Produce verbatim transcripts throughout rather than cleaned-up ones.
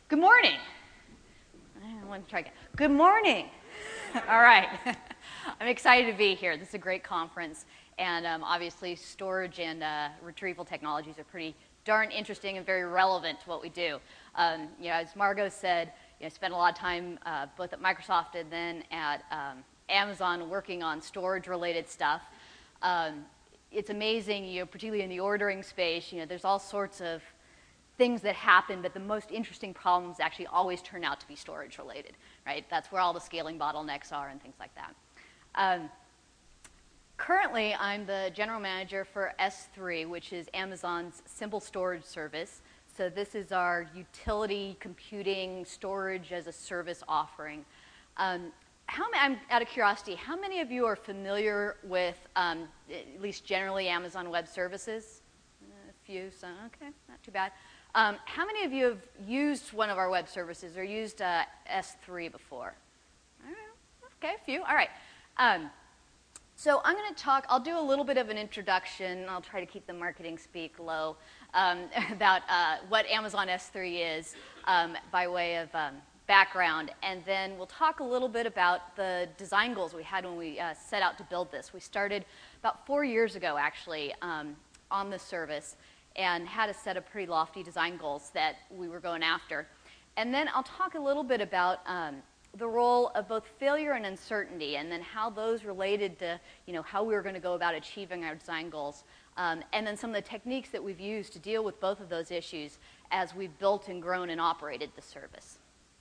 Good morning. I want to try again. Good morning. All right. I'm excited to be here. This is a great conference, and um, obviously storage and uh, retrieval technologies are pretty darn interesting and very relevant to what we do. Um, you know, as Margot said, you know, I spent a lot of time uh, both at Microsoft and then at um, Amazon working on storage-related stuff. Um, it's amazing, you know, particularly in the ordering space. You know, there's all sorts of things that happen, but the most interesting problems actually always turn out to be storage related, right? That's where all the scaling bottlenecks are and things like that. Um, currently, I'm the general manager for S three, which is Amazon's simple storage service. So this is our utility computing storage as a service offering. Um, how, I'm out of curiosity, how many of you are familiar with, um, at least generally, Amazon Web Services? A few, so okay, not too bad. Um, how many of you have used one of our web services or used uh, S three before? All right. Okay, a few. All right. Um, so I'm going to talk, I'll do a little bit of an introduction. I'll try to keep the marketing speak low um, about uh, what Amazon S three is um, by way of um, background. And then we'll talk a little bit about the design goals we had when we uh, set out to build this. We started about four years ago, actually, um, on this service, and had a set of pretty lofty design goals that we were going after. And then I'll talk a little bit about um, the role of both failure and uncertainty, and then how those related to, you know, how we were going to go about achieving our design goals, um, and then some of the techniques that we've used to deal with both of those issues as we've built and grown and operated the service.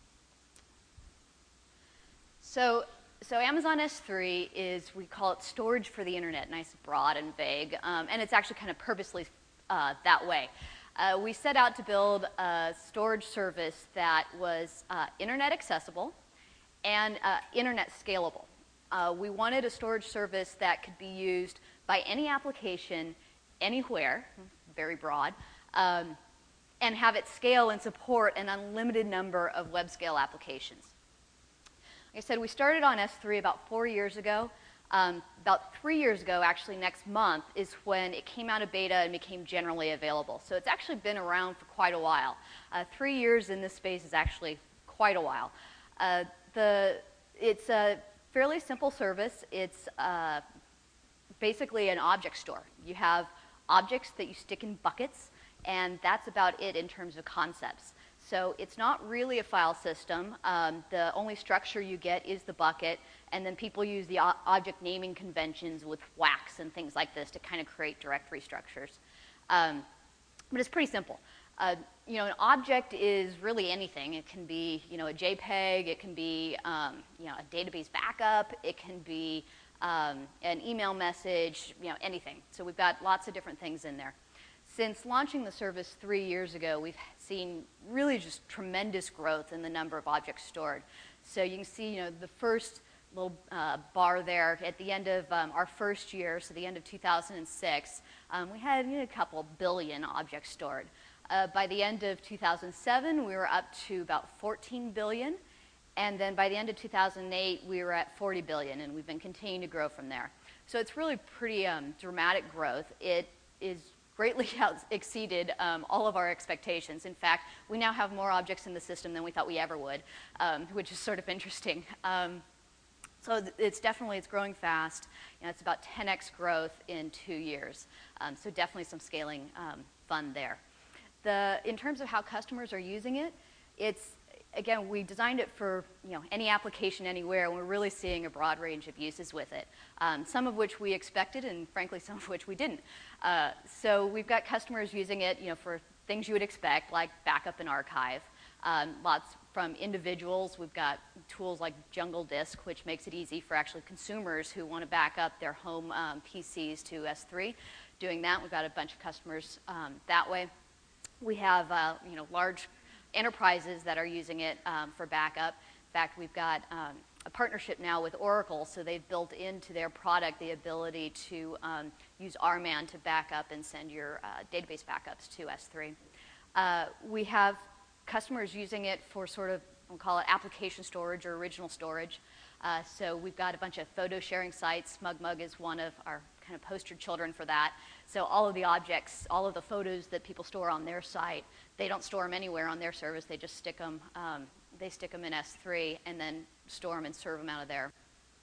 So, so Amazon S three is, we call it storage for the internet, nice, broad, and vague, um, and it's actually kind of purposely Uh, that way. Uh, we set out to build a storage service that was uh, internet accessible and uh, internet scalable. Uh, we wanted a storage service that could be used by any application, anywhere, very broad, um, and have it scale and support an unlimited number of web scale applications. Like I said, we started on S three about four years ago. Um, about three years ago, actually next month, is when it came out of beta and became generally available. So it's actually been around for quite a while. Uh, three years in this space is actually quite a while. Uh, the, it's a fairly simple service. It's uh, basically an object store. You have objects that you stick in buckets, and that's about it in terms of concepts. So it's not really a file system. Um, the only structure you get is the bucket, and then people use the object naming conventions with wax and things like this to kind of create directory structures. Um, but it's pretty simple. Uh, you know, an object is really anything. It can be, you know, a JPEG. It can be, um, you know, a database backup. It can be um, an email message. You know, anything. So we've got lots of different things in there. Since launching the service three years ago, we've seen really just tremendous growth in the number of objects stored. So you can see, you know, the first little uh, bar there at the end of um, our first year, so the end of two thousand six, um, we had, you know, a couple billion objects stored. Uh, by the end of two thousand seven, we were up to about fourteen billion, and then by the end of two thousand eight, we were at forty billion, and we've been continuing to grow from there. So it's really pretty um, dramatic growth. It is greatly out exceeded um, all of our expectations. In fact, we now have more objects in the system than we thought we ever would, um, which is sort of interesting. Um, so it's definitely, it's growing fast. You know, it's about ten X growth in two years. Um, so definitely some scaling um, fun there. The, in terms of how customers are using it, it's, again, we designed it for, you know, any application anywhere, and we're really seeing a broad range of uses with it, um, some of which we expected, and frankly, some of which we didn't. Uh, so we've got customers using it, you know, for things you would expect, like backup and archive. Um, lots from individuals. We've got tools like Jungle Disk, which makes it easy for actually consumers who want to back up their home um, P Cs to S three. Doing that, we've got a bunch of customers um, that way. We have, uh, you know, large enterprises that are using it um, for backup. In fact, we've got um, a partnership now with Oracle, so they've built into their product the ability to um, use R M A N to back up and send your uh, database backups to S three. Uh, we have customers using it for sort of, we'll call it application storage or original storage. Uh, so we've got a bunch of photo sharing sites. SmugMug is one of our kind of poster children for that. So all of the objects, all of the photos that people store on their site, they don't store them anywhere on their service. They just stick them, um, they stick them in S three and then store them and serve them out of there.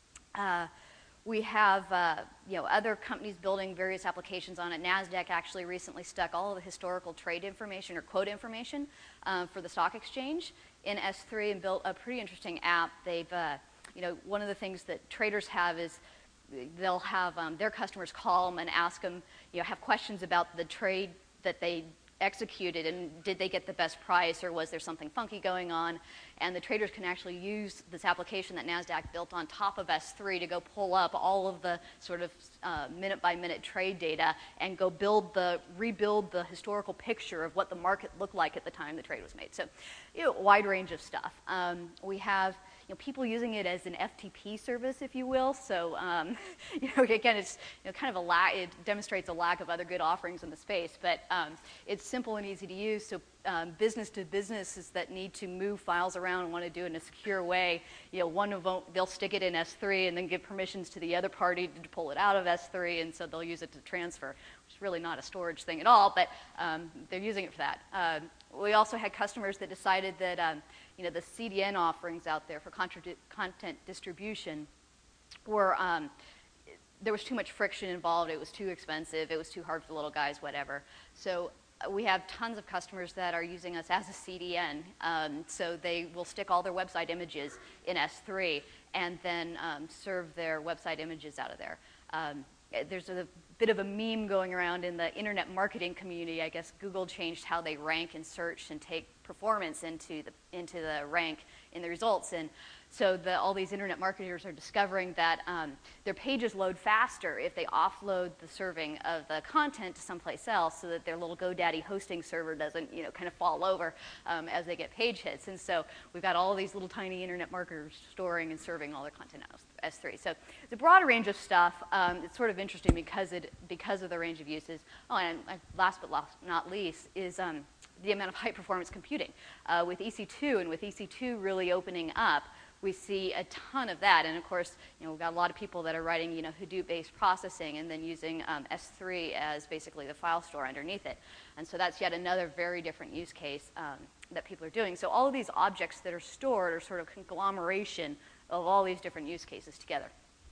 Uh, we have uh, you know, other companies building various applications on it. NASDAQ actually recently stuck all of the historical trade information or quote information uh, for the stock exchange in S three and built a pretty interesting app. They've, uh, you know, one of the things that traders have is they'll have um, their customers call them and ask them, you know, have questions about the trade that they executed and did they get the best price or was there something funky going on, and the traders can actually use this application that NASDAQ built on top of S three to go pull up all of the sort of uh, minute by minute trade data and go build the rebuild the historical picture of what the market looked like at the time the trade was made. So, you know, a wide range of stuff. Um, we have you know, people using it as an F T P service, if you will. So, um, you know, again, it's you know, kind of a la it demonstrates a lack of other good offerings in the space, but um, it's simple and easy to use. So, um, business to businesses that need to move files around and want to do it in a secure way, you know, one of them they'll stick it in S three and then give permissions to the other party to pull it out of S three, and so they'll use it to transfer, which is really not a storage thing at all, but um, they're using it for that. Uh, we also had customers that decided that um, you know, the C D N offerings out there for content distribution were, um, there was too much friction involved, it was too expensive, it was too hard for the little guys, whatever. So uh, we have tons of customers that are using us as a C D N. Um, so they will stick all their website images in S three and then um, serve their website images out of there. Um, there's a bit of a meme going around in the internet marketing community. I guess Google changed how they rank and search and take performance into the into the rank in the results, and so the, all these internet marketers are discovering that um, their pages load faster if they offload the serving of the content to someplace else, so that their little GoDaddy hosting server doesn't, you know, kind of fall over um, as they get page hits. And so we've got all these little tiny internet marketers storing and serving all their content out of S three. So it's a broad range of stuff. Um, it's sort of interesting because it because of the range of uses. Oh, and last but last, not least is um, the amount of high-performance computing. Uh, with E C two and with E C two really opening up, we see a ton of that. And of course, you know, we've got a lot of people that are writing, you know, Hadoop-based processing and then using um, S three as basically the file store underneath it. And so that's yet another very different use case um, that people are doing. So all of these objects that are stored are sort of conglomeration of all these different use cases together.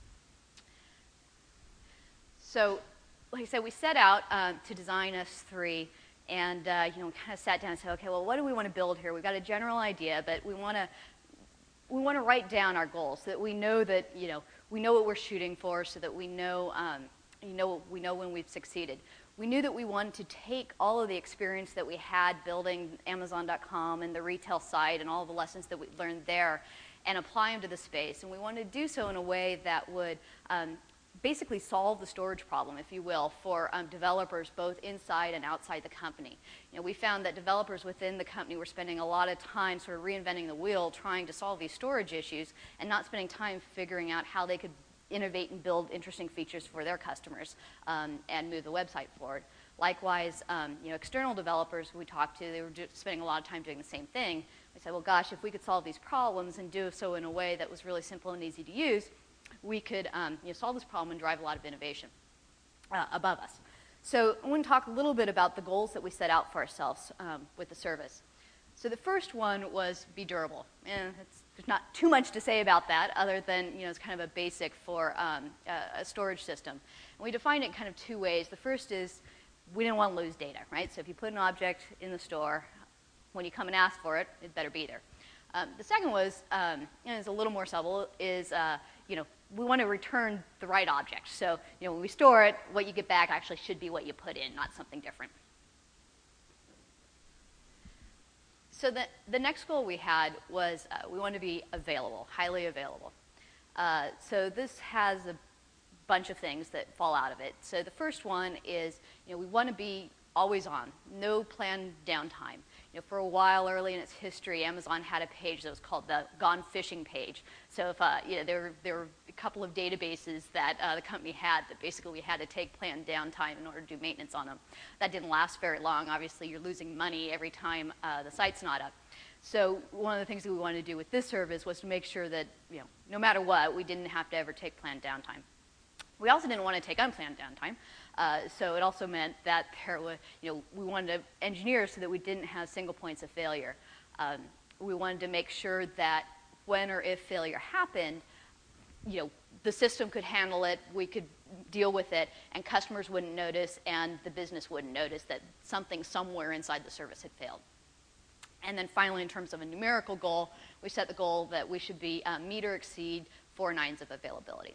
So, like I said, we set out uh, to design S three. And uh, you know, kind of sat down and said, okay, well, what do we want to build here? We've got a general idea, but we want to we want to write down our goals so that we know that, you know, we know what we're shooting for, so that we know um, you know we know when we've succeeded. We knew that we wanted to take all of the experience that we had building Amazon dot com and the retail site and all the lessons that we learned there and apply them to the space. And we wanted to do so in a way that would um, basically solve the storage problem, if you will, for um, developers both inside and outside the company. You know, we found that developers within the company were spending a lot of time sort of reinventing the wheel trying to solve these storage issues and not spending time figuring out how they could innovate and build interesting features for their customers um, and move the website forward. Likewise, um, you know, external developers we talked to, they were just spending a lot of time doing the same thing. We said, well, gosh, if we could solve these problems and do so in a way that was really simple and easy to use, we could um, you know, solve this problem and drive a lot of innovation uh, above us. So I want to talk a little bit about the goals that we set out for ourselves um, with the service. So the first one was be durable. And it's, there's not too much to say about that other than, you know, it's kind of a basic for um, a, a storage system. And we defined it kind of two ways. The first is we didn't want to lose data, right? So if you put an object in the store, when you come and ask for it, it better be there. Um, the second was, um, and it's a little more subtle, is uh, you know, we want to return the right object. So, you know, when we store it, what you get back actually should be what you put in, not something different. So the, the next goal we had was uh, we want to be available, highly available. Uh, so this has a bunch of things that fall out of it. So the first one is, you know, we want to be always on, no planned downtime. You know, for a while early in its history, Amazon had a page that was called the Gone Fishing page. So if, uh, you know, there, were, there were a couple of databases that uh, the company had that basically we had to take planned downtime in order to do maintenance on them. That didn't last very long. Obviously, you're losing money every time uh, the site's not up. So one of the things that we wanted to do with this service was to make sure that, you know, no matter what, we didn't have to ever take planned downtime. We also didn't want to take unplanned downtime. Uh, so it also meant that there was, you know, we wanted to engineer so that we didn't have single points of failure. Um, we wanted to make sure that when or if failure happened, you know, the system could handle it, we could deal with it, and customers wouldn't notice, and the business wouldn't notice that something somewhere inside the service had failed. And then finally, in terms of a numerical goal, we set the goal that we should be um, meet or exceed four nines of availability.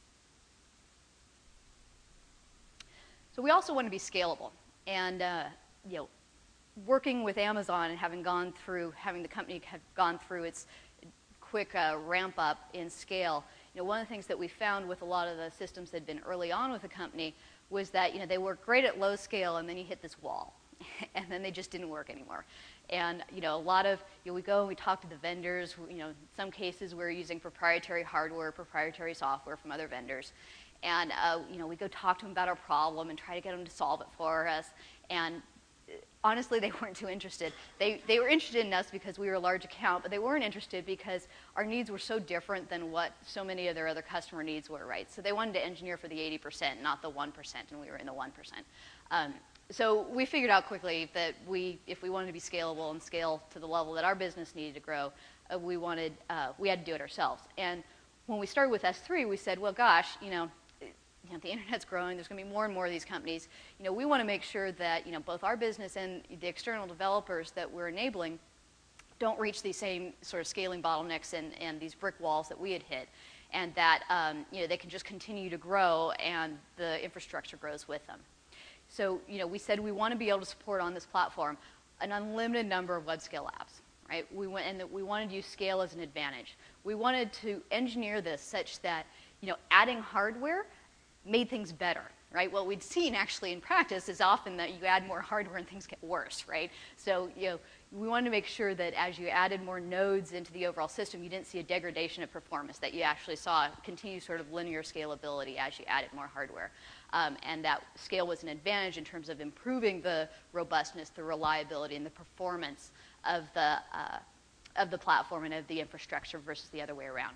So we also want to be scalable, and uh, you know, working with Amazon and having gone through, having the company have gone through its quick uh, ramp up in scale. You know, one of the things that we found with a lot of the systems that had been early on with the company was that, you know, they work great at low scale, and then you hit this wall, and then they just didn't work anymore. And, you know, a lot of, you know, we go and we talk to the vendors. You know, in some cases we're using proprietary hardware, proprietary software from other vendors. And, uh, you know, we go talk to them about our problem and try to get them to solve it for us. And honestly, they weren't too interested. They, they were interested in us because we were a large account, but they weren't interested because our needs were so different than what so many of their other customer needs were, right? So they wanted to engineer for the eighty percent, not the one percent, and we were in the one percent. Um, so we figured out quickly that we, if we wanted to be scalable and scale to the level that our business needed to grow, uh, we wanted, uh, we had to do it ourselves. And when we started with S three, we said, well, gosh, you know, You know, the internet's growing. There's going to be more and more of these companies. You know, we want to make sure that, you know, both our business and the external developers that we're enabling don't reach these same sort of scaling bottlenecks and, and these brick walls that we had hit, and that um, you know, they can just continue to grow and the infrastructure grows with them. So, you know, we said we want to be able to support on this platform an unlimited number of web scale apps, right? We went, and that we wanted to use scale as an advantage. We wanted to engineer this such that, you know, adding hardware made things better, right? What we'd seen actually in practice is often that you add more hardware and things get worse, right? So, you know, we wanted to make sure that as you added more nodes into the overall system, you didn't see a degradation of performance, that you actually saw continued sort of linear scalability as you added more hardware. Um, and that scale was an advantage in terms of improving the robustness, the reliability, and the performance of the, uh, of the platform and of the infrastructure versus the other way around.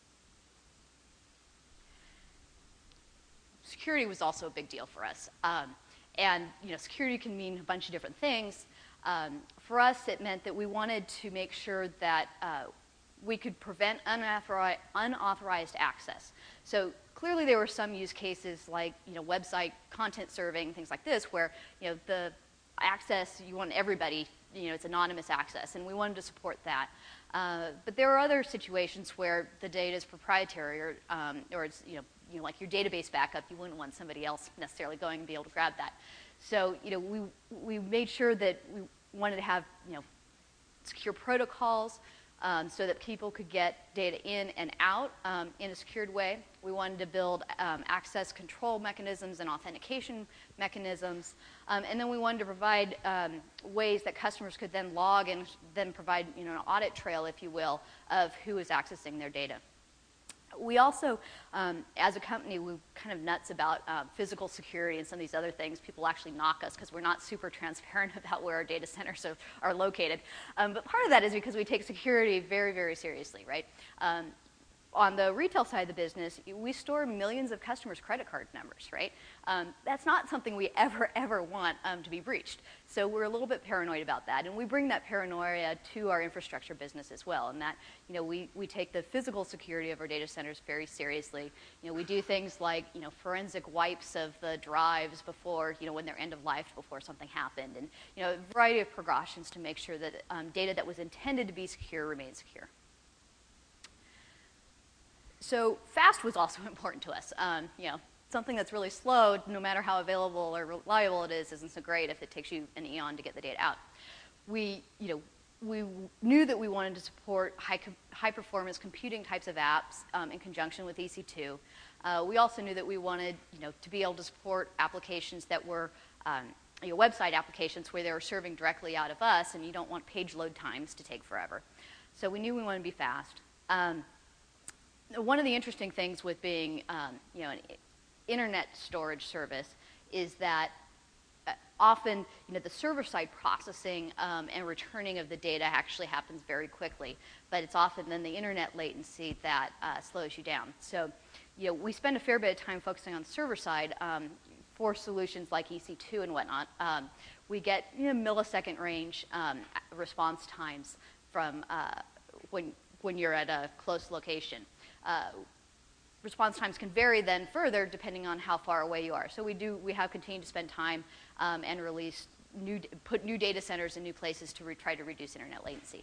Security was also a big deal for us. Um, and, you know, security can mean a bunch of different things. Um, for us, it meant that we wanted to make sure that uh, we could prevent unauthorized, unauthorized access. So clearly there were some use cases like, you know, website content serving, things like this, where, you know, the access, you want everybody, you know, it's anonymous access, and we wanted to support that. Uh, but there are other situations where the data is proprietary, or, um, or it's, you know, you know, like your database backup, you wouldn't want somebody else necessarily going and be able to grab that. So, you know, we, we made sure that we wanted to have, you know, secure protocols um, so that people could get data in and out um, in a secured way. We wanted to build um, access control mechanisms and authentication mechanisms. Um, and then we wanted to provide um, ways that customers could then log and then provide, you know, an audit trail, if you will, of who is accessing their data. We also, um, as a company, we're kind of nuts about uh, physical security and some of these other things. People actually knock us because we're not super transparent about where our data centers are, are located. Um, but part of that is because we take security very, very seriously, right? Um, on the retail side of the business, we store millions of customers' credit card numbers, right? Um, that's not something we ever, ever want um, to be breached. So we're a little bit paranoid about that, and we bring that paranoia to our infrastructure business as well. And that, you know, we, we take the physical security of our data centers very seriously. You know, we do things like, you know, forensic wipes of the drives before, you know, when they're end of life, before something happened, and, you know, a variety of precautions to make sure that um, data that was intended to be secure remains secure. So fast was also important to us. Um, you know, something that's really slow, no matter how available or reliable it is, isn't so great if it takes you an eon to get the data out. We, you know, we knew that we wanted to support high, high performance computing types of apps um, in conjunction with E C two. Uh, we also knew that we wanted, you know, to be able to support applications that were, um, you know, website applications where they were serving directly out of us, and you don't want page load times to take forever. So we knew we wanted to be fast. Um, One of the interesting things with being, um, you know, an internet storage service is that uh, often, you know, the server-side processing um, and returning of the data actually happens very quickly, but it's often then the internet latency that uh, slows you down. So, you know, we spend a fair bit of time focusing on server side um, for solutions like E C two and whatnot. Um, we get you know, millisecond range um, response times from uh, when, when you're at a close location. Uh, response times can vary then further depending on how far away you are. So we do, we have continued to spend time um, and release new, put new data centers in new places to re try to reduce internet latency.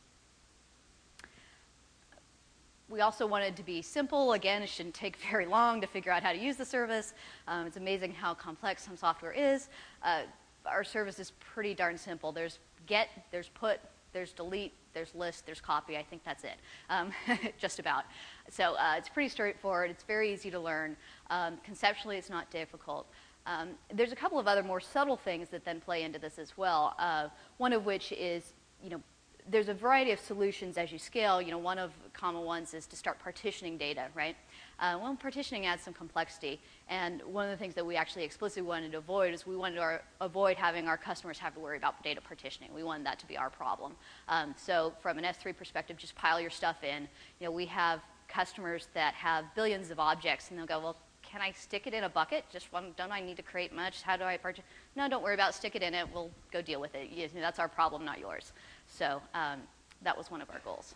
We also wanted to be simple. Again, it shouldn't take very long to figure out how to use the service. Um, it's amazing how complex some software is. Uh, our service is pretty darn simple. There's get, there's put, there's delete, there's list, there's copy. I think that's it, um, just about. So uh, it's pretty straightforward. It's very easy to learn. Um, conceptually, it's not difficult. Um, there's a couple of other more subtle things that then play into this as well. Uh, one of which is, you know, there's a variety of solutions as you scale. You know, one of the common ones is to start partitioning data, right? Uh, well, partitioning adds some complexity, and one of the things that we actually explicitly wanted to avoid is we wanted to our, avoid having our customers have to worry about data partitioning. We wanted that to be our problem. Um, so from an S three perspective, just pile your stuff in. You know, we have customers that have billions of objects, and they'll go, well, can I stick it in a bucket? Just one, don't I need to create much? How do I partition? No, don't worry about it. Stick it in it. We'll go deal with it. You know, that's our problem, not yours. So um, that was one of our goals.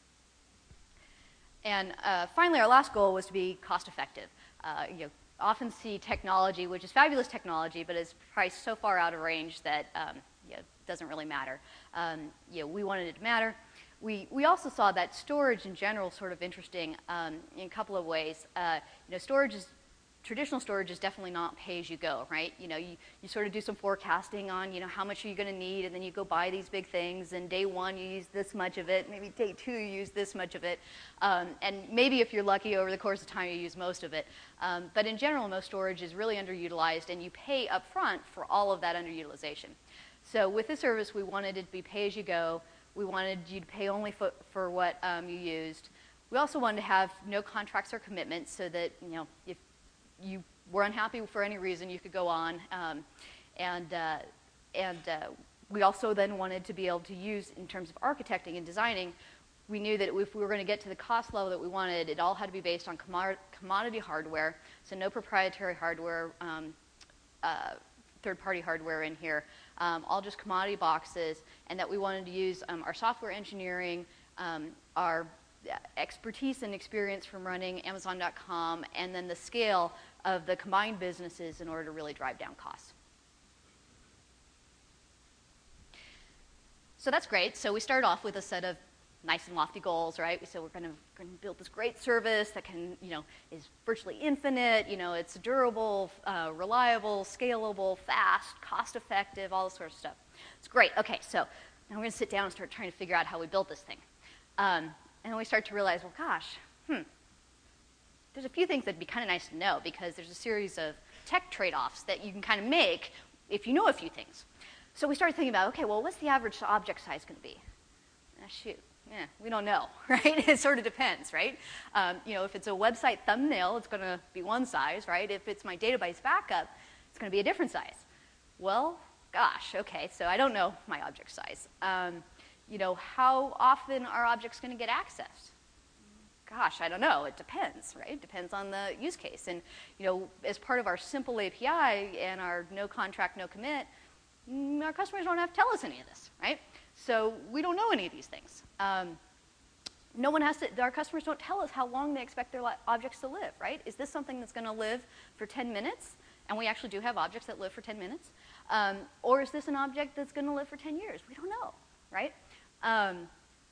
And uh, finally, our last goal was to be cost effective. Uh, you know, often see technology, which is fabulous technology, but is priced so far out of range that um, you know, it doesn't really matter. Um, you know, we wanted it to matter. We, we also saw that storage in general is sort of interesting um, in a couple of ways. Uh, you know, storage is, traditional storage is definitely not pay-as-you-go, right? You know, you, you sort of do some forecasting on, you know, how much are you going to need, and then you go buy these big things, and day one you use this much of it, maybe day two you use this much of it, um, and maybe if you're lucky over the course of time you use most of it. Um, but in general, most storage is really underutilized, and you pay up front for all of that underutilization. So with this service, we wanted it to be pay-as-you-go. We wanted you to pay only for, for what um, you used. We also wanted to have no contracts or commitments so that, you know, if you were unhappy for any reason, you could go on. Um, and uh, and uh, we also then wanted to be able to use, in terms of architecting and designing, we knew that if we were going to get to the cost level that we wanted, it all had to be based on commod commodity hardware, so no proprietary hardware, um, uh, third-party hardware in here, um, all just commodity boxes, and that we wanted to use um, our software engineering, um, our expertise and experience from running Amazon dot com, and then the scale of the combined businesses in order to really drive down costs. So that's great. So we started off with a set of nice and lofty goals, right? We said we're going to, going to build this great service that can, you know, is virtually infinite. You know, it's durable, uh, reliable, scalable, fast, cost-effective, all this sort of stuff. It's great. Okay, so now we're going to sit down and start trying to figure out how we built this thing. Um, and then we start to realize, well, gosh, hmm, there's a few things that'd be kind of nice to know, because there's a series of tech trade-offs that you can kind of make if you know a few things. So we started thinking about, okay, well, what's the average object size going to be? Ah, shoot. Yeah, we don't know, right? It sort of depends, right? Um, you know, if it's a website thumbnail, it's going to be one size, right? If it's my database backup, it's going to be a different size. Well, gosh, okay, so I don't know my object size. Um, you know, how often are objects going to get accessed? Gosh, I don't know. It depends, right? It depends on the use case. And, you know, as part of our simple A P I and our no contract, no commit, our customers don't have to tell us any of this, right? So we don't know any of these things. Um, no one has to, our customers don't tell us how long they expect their objects to live, right? Is this something that's going to live for ten minutes? And we actually do have objects that live for ten minutes. Um, or is this an object that's going to live for ten years? We don't know, right? Um,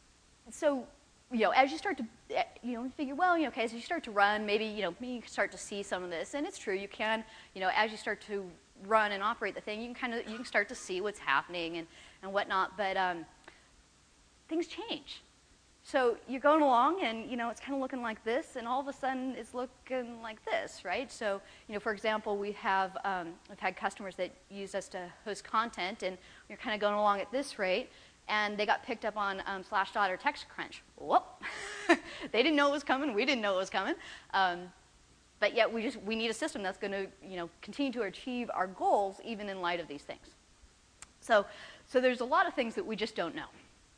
so, you know, as you start to, you know, figure, well, you know, okay, as you start to run, maybe, you know, maybe you start to see some of this. And it's true, you can, you know, as you start to run and operate the thing, you can kind of, you can start to see what's happening and, and whatnot. But um, things change. So you're going along and, you know, it's kind of looking like this, and all of a sudden it's looking like this, right? So, you know, for example, we have, um, we've had customers that use us to host content, and you're kind of going along at this rate, and they got picked up on um, Slashdot or TextCrunch. Whoop. They didn't know it was coming. We didn't know it was coming. Um, but yet we just, we need a system that's going to, you know, continue to achieve our goals even in light of these things. So, so there's a lot of things that we just don't know.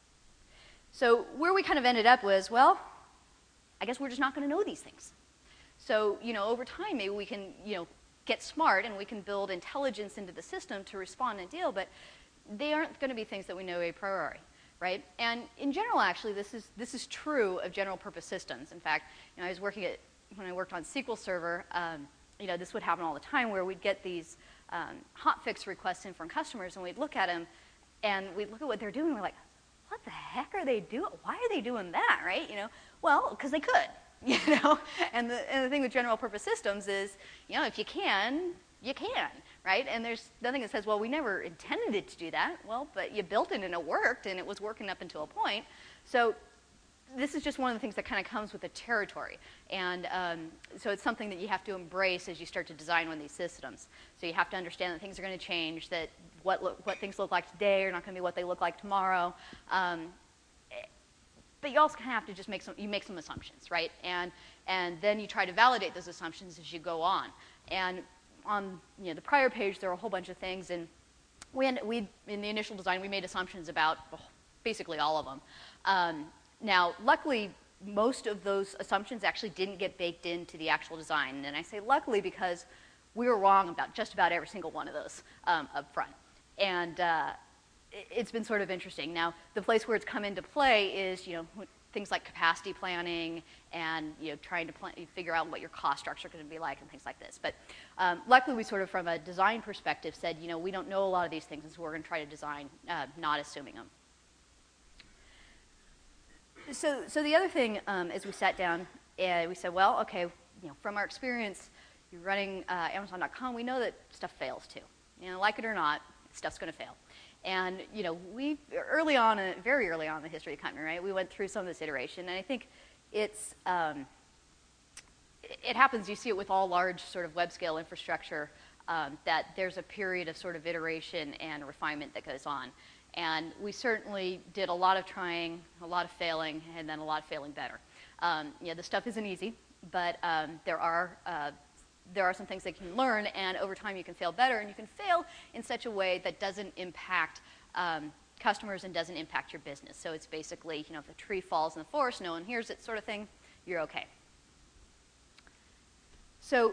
So where we kind of ended up was, well, I guess we're just not going to know these things. So, you know, over time, maybe we can, you know, get smart and we can build intelligence into the system to respond and deal, but they aren't going to be things that we know a priori, right? And in general, actually, this is, this is true of general purpose systems. In fact, you know, I was working at, when I worked on S Q L Server, um, you know, this would happen all the time where we'd get these um, hotfix requests in from customers and we'd look at them and we'd look at what they're doing and we're like, what the heck are they doing? Why are they doing that, right? You know, well, because they could, you know? And the, and the thing with general purpose systems is, you know, if you can, you can, right? And there's nothing that says, well, we never intended it to do that. Well, but you built it and it worked and it was working up until a point. So this is just one of the things that kind of comes with the territory. And um, so it's something that you have to embrace as you start to design one of these systems. So you have to understand that things are going to change, that what, look, what things look like today are not going to be what they look like tomorrow. Um, but you also kind of have to just make some, you make some assumptions, right? And, and then you try to validate those assumptions as you go on. And on you know, the prior page, there are a whole bunch of things. And we, end, we in the initial design, we made assumptions about basically all of them. Um, Now, luckily, most of those assumptions actually didn't get baked into the actual design. And I say luckily because we were wrong about just about every single one of those um, up front. And uh, it's been sort of interesting. Now, the place where it's come into play is, you know, things like capacity planning and, you know, trying to plan, figure out what your cost structure is going to be like and things like this. But um, luckily, we sort of, from a design perspective, said, you know, we don't know a lot of these things, and so we're going to try to design uh, not assuming them. So, so the other thing um, is we sat down and we said, well, okay, you know, from our experience, you're running uh, Amazon dot com, we know that stuff fails too. You know, like it or not, stuff's going to fail. And you know, we early on, uh, very early on in the history of the company, right? We went through some of this iteration, and I think it's um, it happens. You see it with all large sort of web scale infrastructure um, that there's a period of sort of iteration and refinement that goes on. And we certainly did a lot of trying, a lot of failing, and then a lot of failing better. Um, yeah, this stuff isn't easy, but um, there are uh, there are some things that you can learn, and over time you can fail better, and you can fail in such a way that doesn't impact um, customers and doesn't impact your business. So it's basically, you know, if a tree falls in the forest, no one hears it, sort of thing. You're okay. So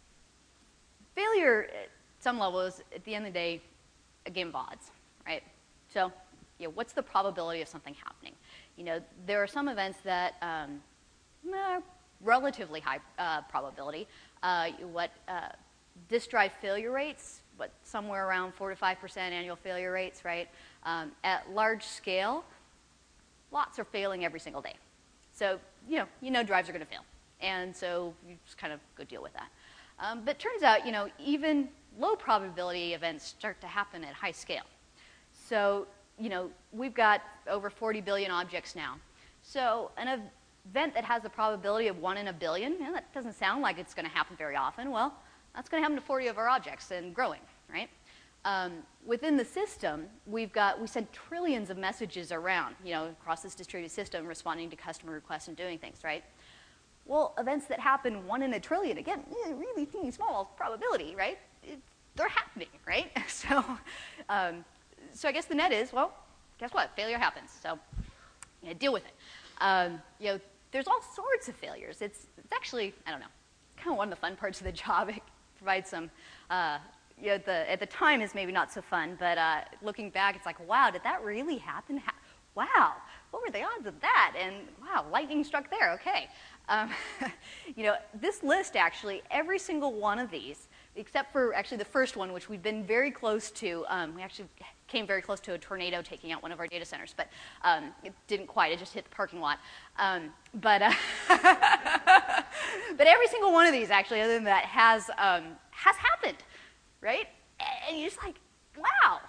failure, at some level, is at the end of the day a game of odds, right? So, you know, what's the probability of something happening? You know, there are some events that um, eh, relatively high uh, probability. Uh, what uh, disk drive failure rates, what somewhere around four to five percent annual failure rates, right? Um, at large scale, lots are failing every single day. So, you know, you know drives are going to fail, and so you just kind of go deal with that. Um, but it turns out, you know, even low probability events start to happen at high scale. So, you know, we've got over forty billion objects now. So an event that has a probability of one in a billion, you know, that doesn't sound like it's going to happen very often. Well, that's going to happen to forty of our objects and growing, right? Um, within the system, we've got, we send trillions of messages around, you know, across this distributed system, responding to customer requests and doing things, right? Well, events that happen one in a trillion, again, really teeny small probability, right? It, they're happening, right? So, um, So I guess the net is, well, guess what? Failure happens. So you know, deal with it. Um, you know, there's all sorts of failures. It's, it's actually, I don't know, kind of one of the fun parts of the job. It provides some, uh, you know, the, at the time is maybe not so fun, but uh, looking back, it's like, wow, did that really happen? Ha wow, what were the odds of that? And wow, lightning struck there, okay. Um, you know, this list actually, every single one of these, except for actually the first one, which we've been very close to, um, we actually came very close to a tornado taking out one of our data centers, but um, it didn't quite, it just hit the parking lot. Um, but, uh, but every single one of these, actually, other than that, has, um, has happened, right? And you're just like, wow.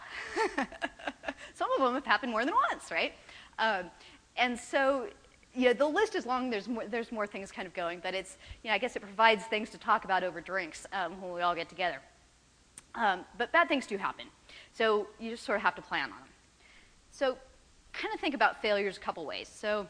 Some of them have happened more than once, right? Um, and so, you know, the list is long, there's more, there's more things kind of going, but it's, you know, I guess it provides things to talk about over drinks um, when we all get together. Um, but bad things do happen. So you just sort of have to plan on them. So kind of think about failures a couple ways. So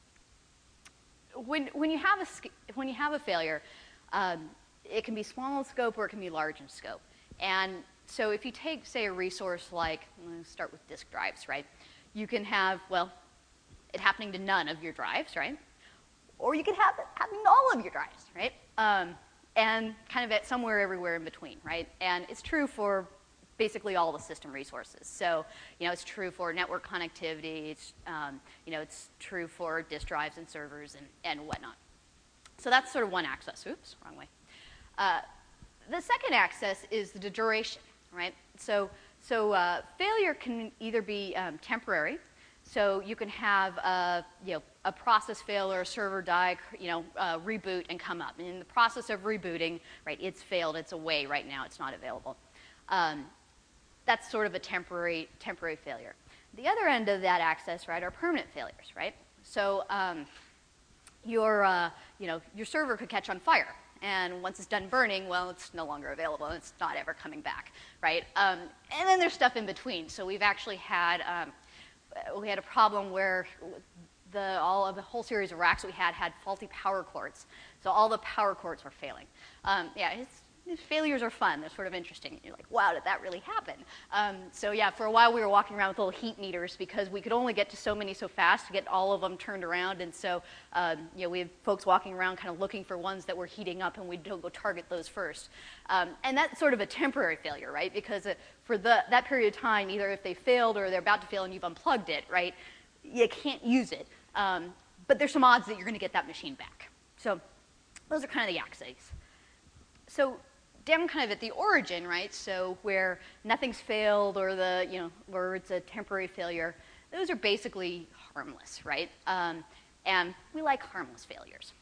when, when, you, have a, when you have a failure, um, it can be small in scope or it can be large in scope. And so if you take, say, a resource like, let's start with disk drives, right? You can have, well, it happening to none of your drives, right? or you could have it happening to all of your drives, right? Um, and kind of at somewhere everywhere in between, right? And it's true for basically all the system resources. So, you know, it's true for network connectivity, it's, um, you know, it's true for disk drives and servers and, and whatnot. So that's sort of one access. Oops, wrong way. Uh, the second access is the duration, right? So, so uh, failure can either be um, temporary. So you can have a, you know, a process fail or a server die, you know, uh, reboot and come up. And in the process of rebooting, right, it's failed, it's away right now, it's not available. Um, that's sort of a temporary, temporary failure. The other end of that access, right, are permanent failures, right? So um, your, uh, you know, your server could catch on fire. And once it's done burning, well, it's no longer available. It's not ever coming back, right? Um, and then there's stuff in between. So we've actually had, um, we had a problem where the, all of the whole series of racks we had had faulty power cords. So all the power cords were failing. Um, yeah, it's, failures are fun. They're sort of interesting. You're like, wow, did that really happen? Um, so yeah, for a while we were walking around with little heat meters because we could only get to so many so fast to get all of them turned around. And so um, you know, we had folks walking around kind of looking for ones that were heating up, and we'd go target those first. Um, and that's sort of a temporary failure, right? Because uh, for the, that period of time, either if they failed or they're about to fail and you've unplugged it, right, you can't use it. Um, but there's some odds that you're going to get that machine back. So those are kind of the axes. So down kind of at the origin, right, so where nothing's failed or the, you know, or it's a temporary failure, those are basically harmless, right? Um, and we like harmless failures.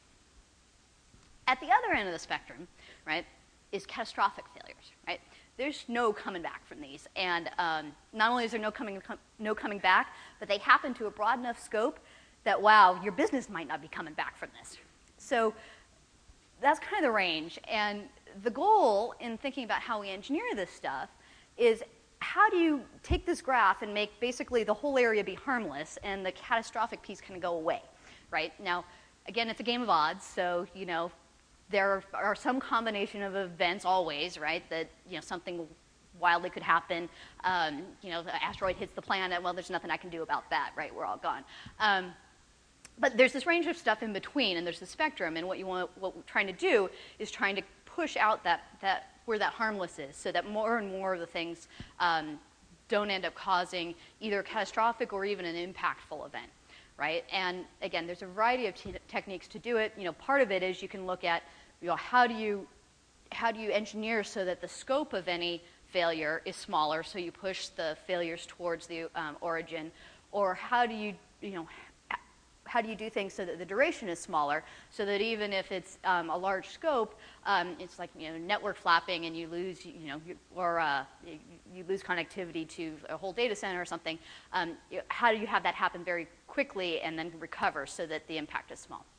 At the other end of the spectrum, right, is catastrophic failures, right? There's no coming back from these. And um, not only is there no coming, com no coming back, but they happen to a broad enough scope that, wow, your business might not be coming back from this. So that's kind of the range. And the goal in thinking about how we engineer this stuff is how do you take this graph and make basically the whole area be harmless and the catastrophic piece kind of go away, right? Now, again, it's a game of odds, so, you know, there are some combination of events always, right, that, you know, something wildly could happen. Um, you know, the asteroid hits the planet, well, there's nothing I can do about that, right? We're all gone. Um, but there's this range of stuff in between, and there's the spectrum, and what you want, what we're trying to do is trying to push out that, that where that harmless is, so that more and more of the things um, don't end up causing either catastrophic or even an impactful event, right? And again, there's a variety of techniques to do it. You know, part of it is you can look at, you know, how do you how do you engineer so that the scope of any failure is smaller, so you push the failures towards the um, origin, or how do you you know how do you do things so that the duration is smaller, so that even if it's um, a large scope, um, it's like, you know, network flapping and you lose, you know, you, or uh, you, you lose connectivity to a whole data center or something. Um, you, how do you have that happen very quickly and then recover so that the impact is small?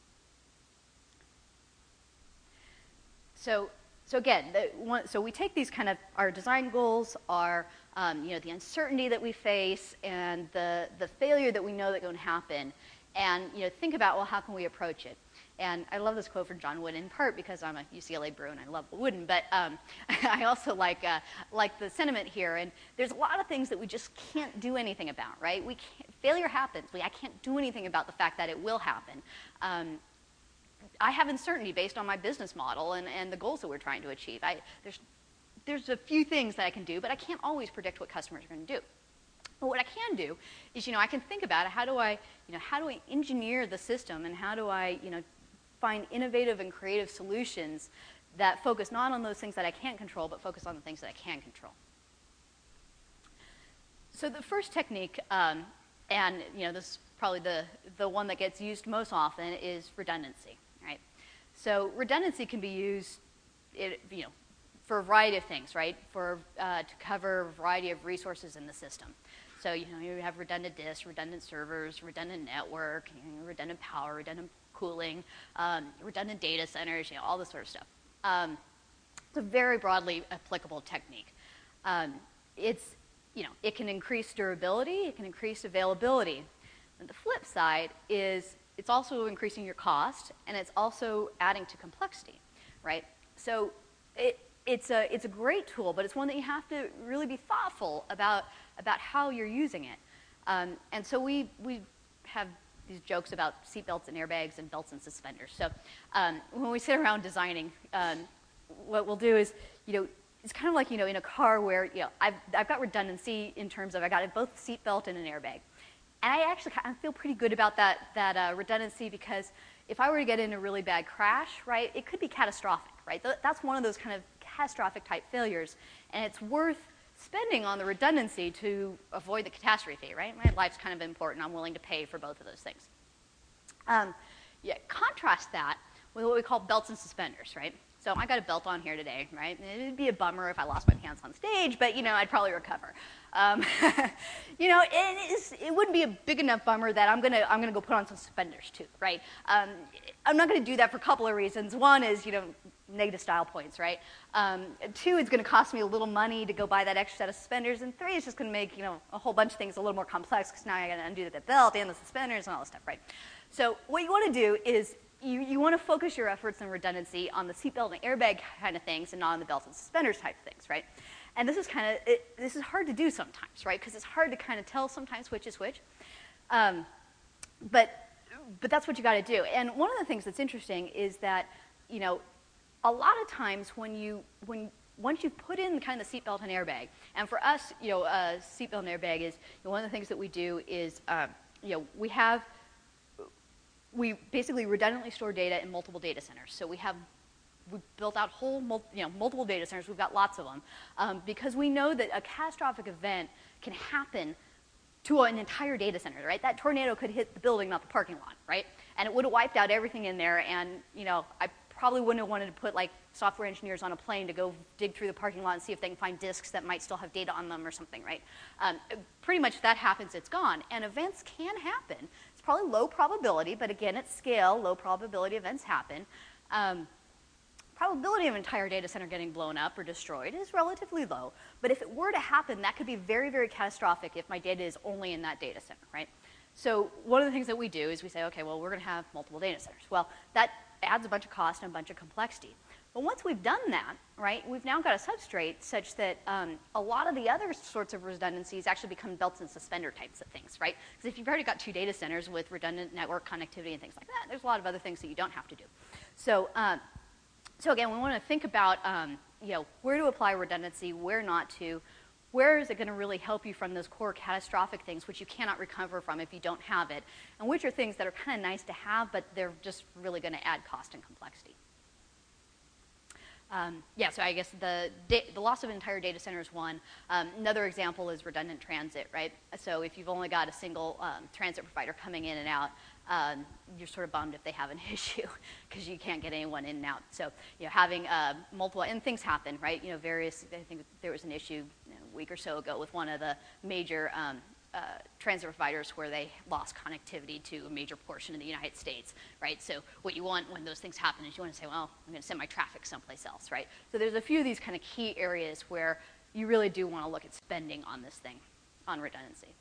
So, so again, the one, so we take these kind of our design goals, our um, you know, the uncertainty that we face, and the the failure that we know that's going to happen. And, you know, think about, well, how can we approach it? And I love this quote from John Wooden, in part because I'm a U C L A brew and I love Wooden, but um, I also like, uh, like the sentiment here. And there's a lot of things that we just can't do anything about, right? We can't, failure happens. We, I can't do anything about the fact that it will happen. Um, I have uncertainty based on my business model and, and the goals that we're trying to achieve. I, there's, there's a few things that I can do, but I can't always predict what customers are going to do. But what I can do is, you know, I can think about it. How do I, you know, how do I engineer the system, and how do I, you know, find innovative and creative solutions that focus not on those things that I can't control, but focus on the things that I can control. So the first technique, um, and you know, this is probably the the one that gets used most often, is redundancy, right? So redundancy can be used, it, you know, for a variety of things, right? For uh, to cover a variety of resources in the system. So, you know, you have redundant disks, redundant servers, redundant network, you know, redundant power, redundant cooling, um, redundant data centers, you know, all this sort of stuff. Um, it's a very broadly applicable technique. Um, it's, you know, it can increase durability, it can increase availability. And the flip side is it's also increasing your cost, and it's also adding to complexity, right? So it, it's a, it's a great tool, but it's one that you have to really be thoughtful about about how you're using it. Um, and so we, we have these jokes about seatbelts and airbags and belts and suspenders. So um, when we sit around designing, um, what we'll do is, you know, it's kind of like, you know, in a car where, you know, I've, I've got redundancy in terms of I got both a seatbelt and an airbag. And I actually kind of feel pretty good about that, that uh, redundancy, because if I were to get in a really bad crash, right, it could be catastrophic, right? That's one of those kind of catastrophic type failures, and it's worth spending on the redundancy to avoid the catastrophe, right? My life's kind of important. I'm willing to pay for both of those things. Um, yeah, contrast that with what we call belts and suspenders, right? So I got a belt on here today, right? It would be a bummer if I lost my pants on stage, but, you know, I'd probably recover. Um, you know, it, is, it wouldn't be a big enough bummer that I'm gonna I'm gonna go put on some suspenders too, right? Um, I'm not gonna do that for a couple of reasons. One is, you know, negative style points, right? Um, two, it's gonna cost me a little money to go buy that extra set of suspenders, and three, it's just gonna make, you know, a whole bunch of things a little more complex, because now I gotta undo the belt and the suspenders and all this stuff, right? So what you want to do is you, you want to focus your efforts and redundancy on the seatbelt and airbag kind of things, and not on the belts and suspenders type things, right? And this is kind of, this is hard to do sometimes, right? Because it's hard to kind of tell sometimes which is which. Um, but, but that's what you got to do. And one of the things that's interesting is that, you know, a lot of times when you, when, once you've put in kind of the seatbelt and airbag, and for us, you know, uh, seatbelt and airbag is, you know, one of the things that we do is, um, you know, we have, we basically redundantly store data in multiple data centers. So we have we built out whole, you know, multiple data centers. We've got lots of them um, because we know that a catastrophic event can happen to an entire data center, right? That tornado could hit the building, not the parking lot, right? And it would have wiped out everything in there. And, you know, I probably wouldn't have wanted to put like software engineers on a plane to go dig through the parking lot and see if they can find disks that might still have data on them or something, right? Um, pretty much if that happens, it's gone. And events can happen. It's probably low probability, but again, at scale, low probability events happen. Um, probability of an entire data center getting blown up or destroyed is relatively low. But if it were to happen, that could be very, very catastrophic if my data is only in that data center, right? So one of the things that we do is we say, okay, well, we're going to have multiple data centers. Well, that adds a bunch of cost and a bunch of complexity. But once we've done that, right, we've now got a substrate such that um, a lot of the other sorts of redundancies actually become belts and suspender types of things, right? Because if you've already got two data centers with redundant network connectivity and things like that, there's a lot of other things that you don't have to do. So, um, so again, we want to think about, um, you know, where to apply redundancy, where not to, where is it going to really help you from those core catastrophic things which you cannot recover from if you don't have it, and which are things that are kind of nice to have, but they're just really going to add cost and complexity. Um, yeah, so I guess the, the loss of an entire data center is one. Um, another example is redundant transit, right? So if you've only got a single um, transit provider coming in and out, um, you're sort of bummed if they have an issue because you can't get anyone in and out. So, you know, having uh, multiple, and things happen, right? You know, various, I think there was an issue you know, a week or so ago with one of the major um, Uh, transit providers where they lost connectivity to a major portion of the United States, right? So what you want when those things happen is you want to say, well, I'm going to send my traffic someplace else, right? So there's a few of these kind of key areas where you really do want to look at spending on this thing, on redundancy.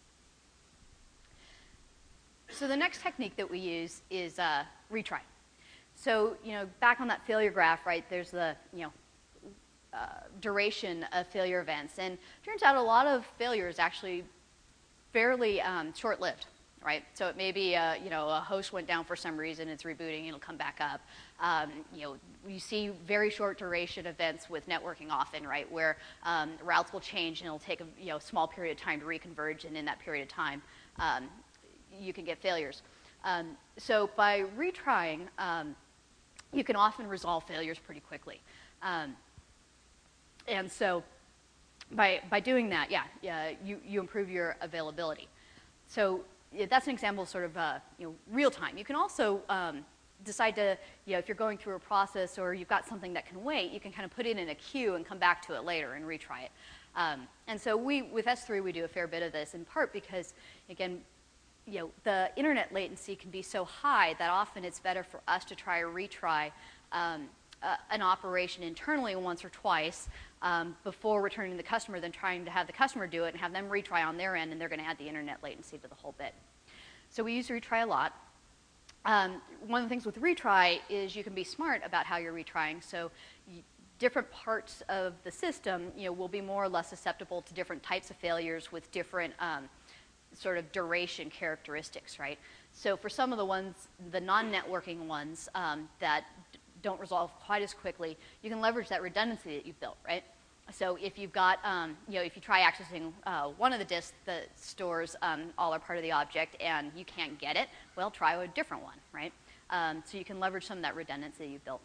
So the next technique that we use is uh, retry. So, you know, back on that failure graph, right, there's the, you know, uh, duration of failure events. And it turns out a lot of failures actually fairly um, short-lived, right? So it may be, uh, you know, a host went down for some reason, it's rebooting, it'll come back up. Um, you know, you see very short duration events with networking often, right, where um, routes will change and it'll take a you know, small period of time to reconverge, and in that period of time, um, you can get failures. Um, so by retrying, um, you can often resolve failures pretty quickly. Um, and so By, by doing that, yeah, yeah you, you improve your availability. So yeah, that's an example of sort of uh, you know, real time. You can also um, decide to, you know, if you're going through a process or you've got something that can wait, you can kind of put it in a queue and come back to it later and retry it. Um, and so we, with S three, we do a fair bit of this, in part because, again, you know, the internet latency can be so high that often it's better for us to try or retry um, uh, an operation internally once or twice um, before returning to the customer than trying to have the customer do it and have them retry on their end, and they're going to add the internet latency to the whole bit. So we use retry a lot. Um, one of the things with retry is you can be smart about how you're retrying. So you, different parts of the system, you know, will be more or less susceptible to different types of failures with different um, sort of duration characteristics, right? So for some of the ones, the non-networking ones um, that d don't resolve quite as quickly, you can leverage that redundancy that you've built, right? So if you've got, um, you know, if you try accessing uh, one of the disks that stores um, all or part of the object and you can't get it, well, try a different one, right? Um, so you can leverage some of that redundancy you've built.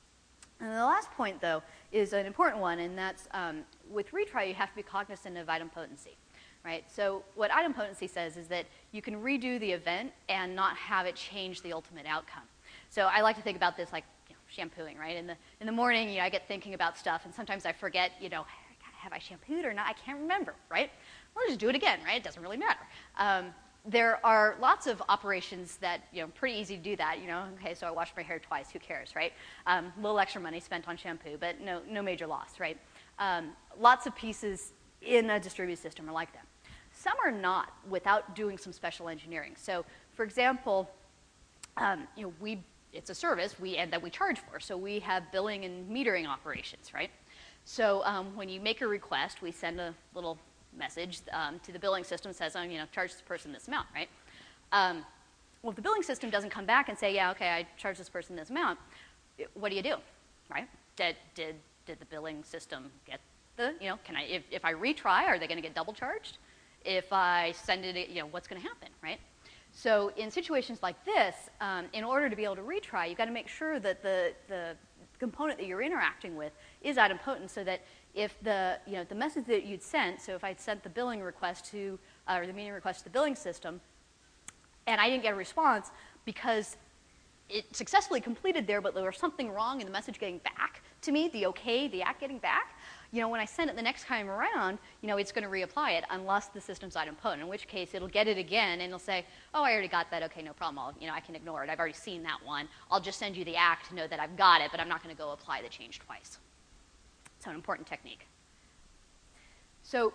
And the last point, though, is an important one, and that's um, with retry, you have to be cognizant of idempotency, right? So what idempotency says is that you can redo the event and not have it change the ultimate outcome. So I like to think about this like you know, shampooing, right? In the, in the morning, you know, I get thinking about stuff, and sometimes I forget, you know, have I shampooed or not? I can't remember, right? Well, just do it again, right? It doesn't really matter. Um, There are lots of operations that, you know, pretty easy to do that, you know, okay, so I washed my hair twice, who cares, right? Um, little extra money spent on shampoo, but no, no major loss, right? Um, lots of pieces in a distributed system are like that. Some are not without doing some special engineering. So, for example, um, you know, we, it's a service we, and that we charge for, so we have billing and metering operations, right? So um, when you make a request, we send a little message um, to the billing system that says, oh, you know, charge this person this amount, right? Um, well, if the billing system doesn't come back and say, yeah, okay, I charge this person this amount, what do you do, right? Did, did, did the billing system get the, you know, can I, if, if I retry, are they going to get double charged? If I send it, you know, what's going to happen, right? So in situations like this, um, in order to be able to retry, you've got to make sure that the, the component that you're interacting with is idempotent so that if the, you know, the message that you'd sent, so if I'd sent the billing request to, uh, or the meeting request to the billing system, and I didn't get a response because it successfully completed there, but there was something wrong in the message getting back to me, the okay, the act getting back, you know, when I send it the next time around, you know, it's going to reapply it unless the system's idempotent, in which case it'll get it again and it'll say, oh, I already got that, okay, no problem, I'll, you know, I can ignore it, I've already seen that one, I'll just send you the act to know that I've got it, but I'm not going to go apply the change twice. So an important technique. So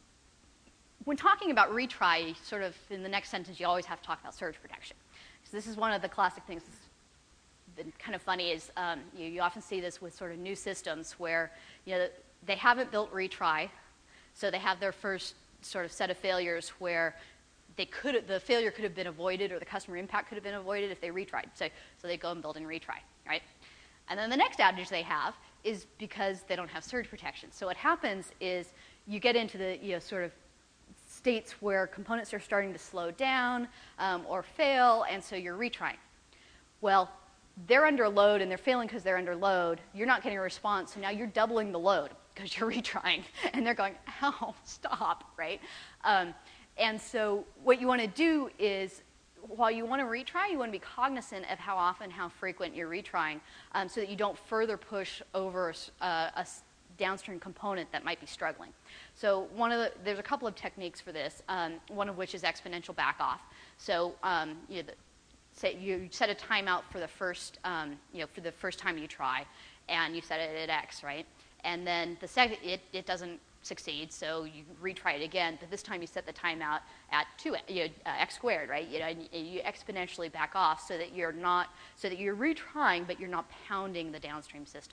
when talking about retry, sort of in the next sentence, you always have to talk about surge protection. So this is one of the classic things that's been kind of funny is um, you, you often see this with sort of new systems where, you know, they haven't built retry, so they have their first sort of set of failures where they could, the failure could have been avoided or the customer impact could have been avoided if they retried. So, so they go and build and retry, right? And then the next outage they have is because they don't have surge protection. So what happens is you get into the, you know, sort of states where components are starting to slow down um, or fail, and so you're retrying. Well, they're under load and they're failing because they're under load. You're not getting a response, so now you're doubling the load because you're retrying. And they're going, ow, stop, right? Um, and so what you want to do is, while you want to retry, you want to be cognizant of how often, how frequent you're retrying um, so that you don't further push over uh, a downstream component that might be struggling. So one of the, there's a couple of techniques for this, um, one of which is exponential backoff. So um, you know, the, say you set a timeout for the first, um, you know, for the first time you try, and you set it at X, right? And then the second, it, it doesn't succeed, so you retry it again, but this time you set the timeout at two, you know, uh, x squared, right? You know, and you exponentially back off so that you're not, so that you're retrying, but you're not pounding the downstream system.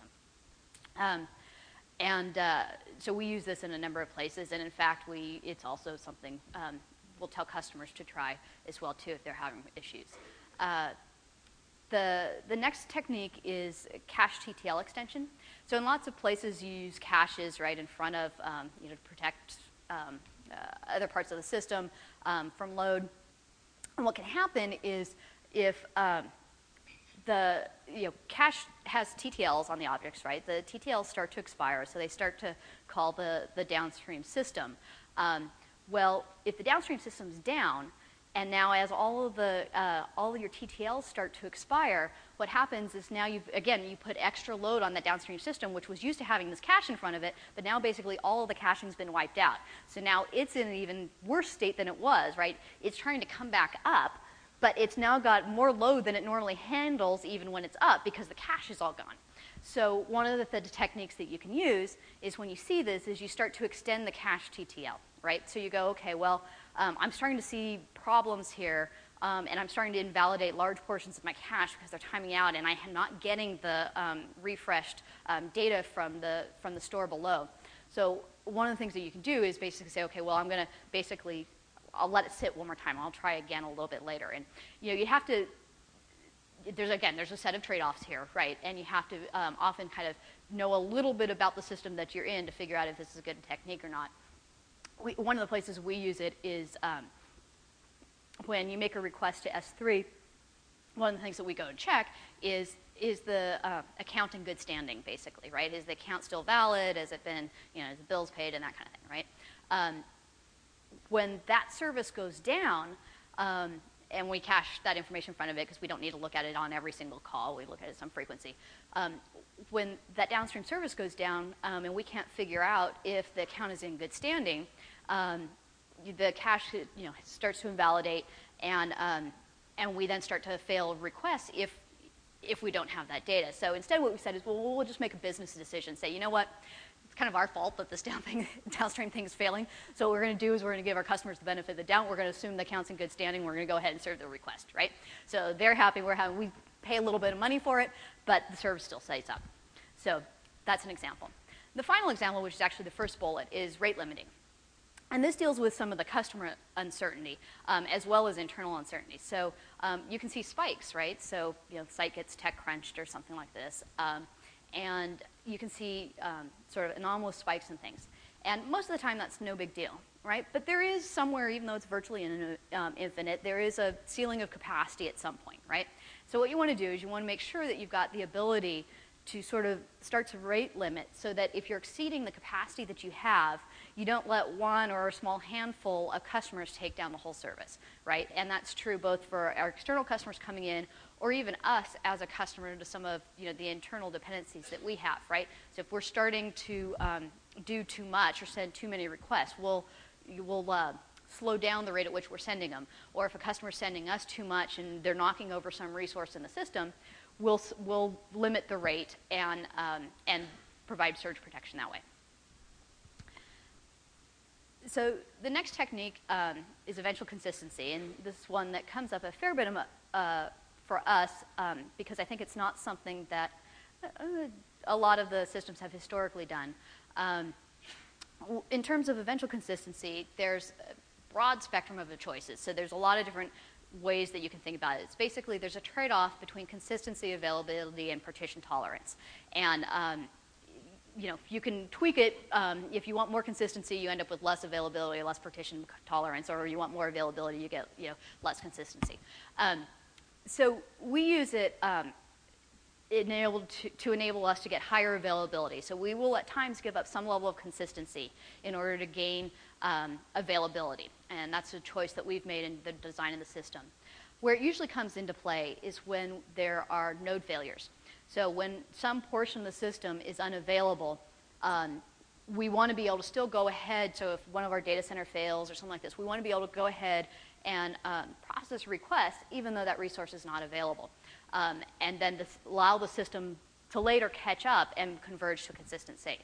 Um, and uh, so we use this in a number of places, and in fact, we, it's also something um, we'll tell customers to try as well too if they're having issues. Uh, The, the next technique is cache T T L extension. So in lots of places you use caches right in front of, um, you know, to protect um, uh, other parts of the system um, from load. And what can happen is if um, the, you know, cache has T T Ls on the objects, right, the T T Ls start to expire, so they start to call the, the downstream system. Um, well, if the downstream system's down, and now as all of the, uh, all of your T T Ls start to expire, what happens is now you've, again, you put extra load on that downstream system, which was used to having this cache in front of it, but now basically all of the caching's been wiped out. So now it's in an even worse state than it was, right? It's trying to come back up, but it's now got more load than it normally handles even when it's up because the cache is all gone. So one of the, the techniques that you can use is when you see this is you start to extend the cache T T L, right? So you go, okay, well, um, I'm starting to see problems here, um, and I'm starting to invalidate large portions of my cache because they're timing out, and I am not getting the um, refreshed um, data from the, from the store below. So one of the things that you can do is basically say, okay, well, I'm going to basically, I'll let it sit one more time. I'll try again a little bit later. And you know, you have to, there's again, there's a set of trade-offs here, right? And you have to um, often kind of know a little bit about the system that you're in to figure out if this is a good technique or not. We, one of the places we use it is um, when you make a request to S three, one of the things that we go and check is, is the uh, account in good standing, basically, right? Is the account still valid? Has it been, you know, is the bills paid and that kind of thing, right? Um, when that service goes down, um, and we cache that information in front of it because we don't need to look at it on every single call, we look at it at some frequency. Um, when that downstream service goes down um, and we can't figure out if the account is in good standing, um, the cache, you know, starts to invalidate, and um, and we then start to fail requests if if we don't have that data. So instead what we said is, well, we'll just make a business decision, say, you know what, it's kind of our fault that this down thing, downstream thing is failing, so what we're going to do is we're going to give our customers the benefit of the doubt, we're going to assume the account's in good standing, we're going to go ahead and serve the request, right? So they're happy, we're happy, we pay a little bit of money for it, but the service still stays up. So that's an example. The final example, which is actually the first bullet, is rate limiting. And this deals with some of the customer uncertainty um, as well as internal uncertainty. So um, you can see spikes, right? So you know, the site gets tech crunched or something like this. Um, and you can see um, sort of anomalous spikes and things. And most of the time that's no big deal, right? But there is somewhere, even though it's virtually in, um, infinite, there is a ceiling of capacity at some point, right? So what you want to do is you want to make sure that you've got the ability to sort of start to rate limit so that if you're exceeding the capacity that you have, you don't let one or a small handful of customers take down the whole service, right? And that's true both for our external customers coming in or even us as a customer to some of, you know, the internal dependencies that we have, right? So if we're starting to um, do too much or send too many requests, we'll, we'll uh, slow down the rate at which we're sending them. Or if a customer's sending us too much and they're knocking over some resource in the system, We'll, we'll limit the rate and, um, and provide surge protection that way. So the next technique um, is eventual consistency, and this is one that comes up a fair bit of, uh, for us um, because I think it's not something that uh, a lot of the systems have historically done. Um, in terms of eventual consistency, there's a broad spectrum of the choices. So there's a lot of different ways that you can think about it. It's basically there's a trade-off between consistency, availability, and partition tolerance. And um, you know, you can tweak it. Um, if you want more consistency, you end up with less availability, less partition tolerance, or you want more availability, you get, you know, less consistency. Um, so we use it um, enabled to, to enable us to get higher availability. So we will at times give up some level of consistency in order to gain um, availability. And that's a choice that we've made in the design of the system. Where it usually comes into play is when there are node failures. So when some portion of the system is unavailable, um, we want to be able to still go ahead. So if one of our data center fails or something like this, we want to be able to go ahead and um, process requests even though that resource is not available. Um, and then this allow the system to later catch up and converge to a consistent state.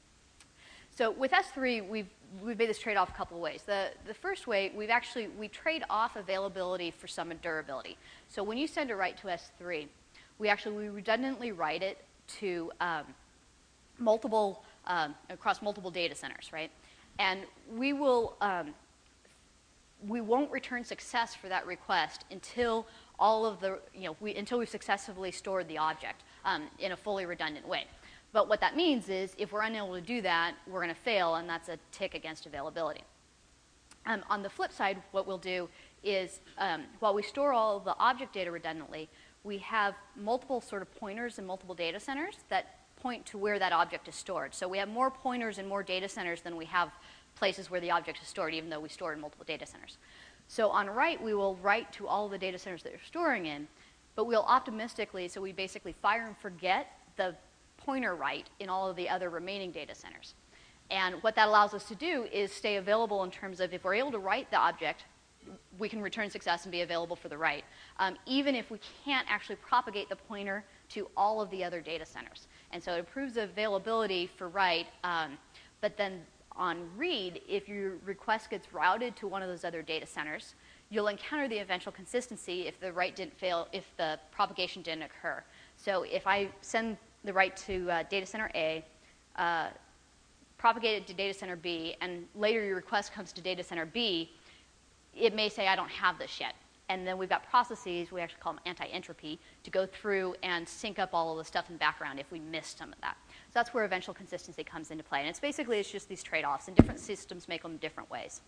So with S three, we've, we've made this trade-off a couple of ways. The, the first way, we've actually, we trade off availability for some durability. So when you send a write to S three, we actually, we redundantly write it to um, multiple, um, across multiple data centers, right? And we will, um, we won't return success for that request until all of the, you know, we, until we've successfully stored the object um, in a fully redundant way. But what that means is if we're unable to do that, we're going to fail, and that's a tick against availability. Um, on the flip side, what we'll do is um, while we store all of the object data redundantly, we have multiple sort of pointers in multiple data centers that point to where that object is stored. So we have more pointers in more data centers than we have places where the object is stored, even though we store in multiple data centers. So on write, we will write to all the data centers that you're storing in, but we'll optimistically, so we basically fire and forget the pointer write in all of the other remaining data centers. And what that allows us to do is stay available in terms of if we're able to write the object, we can return success and be available for the write, um, even if we can't actually propagate the pointer to all of the other data centers. And so it improves availability for write, um, but then on read, if your request gets routed to one of those other data centers, you'll encounter the eventual consistency if the write didn't fail, if the propagation didn't occur. So if I send the write to uh, data center A, uh, propagate it to data center B, and later your request comes to data center B, it may say, I don't have this yet. And then we've got processes, we actually call them anti-entropy, to go through and sync up all of the stuff in the background if we missed some of that. So that's where eventual consistency comes into play. And it's basically, it's just these trade-offs, and different systems make them different ways.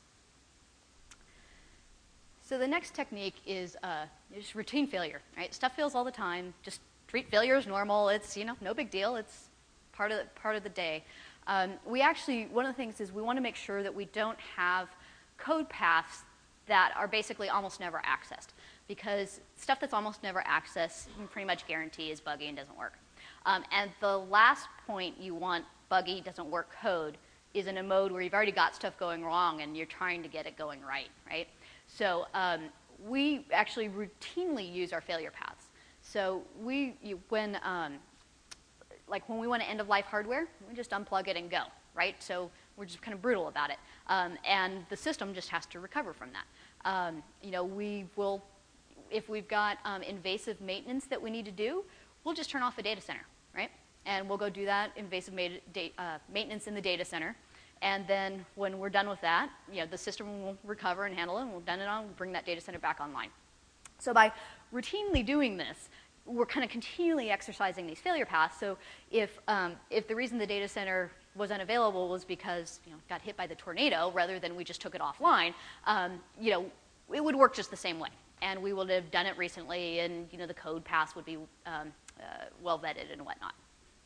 So the next technique is uh, just routine failure, right? Stuff fails all the time. Just treat failure as normal. It's, you know, no big deal. It's part of the, part of the day. Um, we actually, one of the things is we want to make sure that we don't have code paths that are basically almost never accessed, because stuff that's almost never accessed, you can pretty much guarantee is buggy and doesn't work. Um, and the last point you want buggy, doesn't work code is in a mode where you've already got stuff going wrong and you're trying to get it going right, right? So um, we actually routinely use our failure paths. So we, you, when, um, like when we want to end of life hardware, we just unplug it and go, right? So we're just kind of brutal about it. Um, and the system just has to recover from that. Um, you know, we will, if we've got um, invasive maintenance that we need to do, we'll just turn off the data center, right? And we'll go do that invasive ma uh, maintenance in the data center. And then when we're done with that, you know, the system will recover and handle it, and we'll done it on, we'll bring that data center back online. So by routinely doing this, we're kind of continually exercising these failure paths. So if, um, if the reason the data center was unavailable was because, you know, it got hit by the tornado rather than we just took it offline, um, you know, it would work just the same way. And we would have done it recently, and, you know, the code paths would be um, uh, well vetted and whatnot.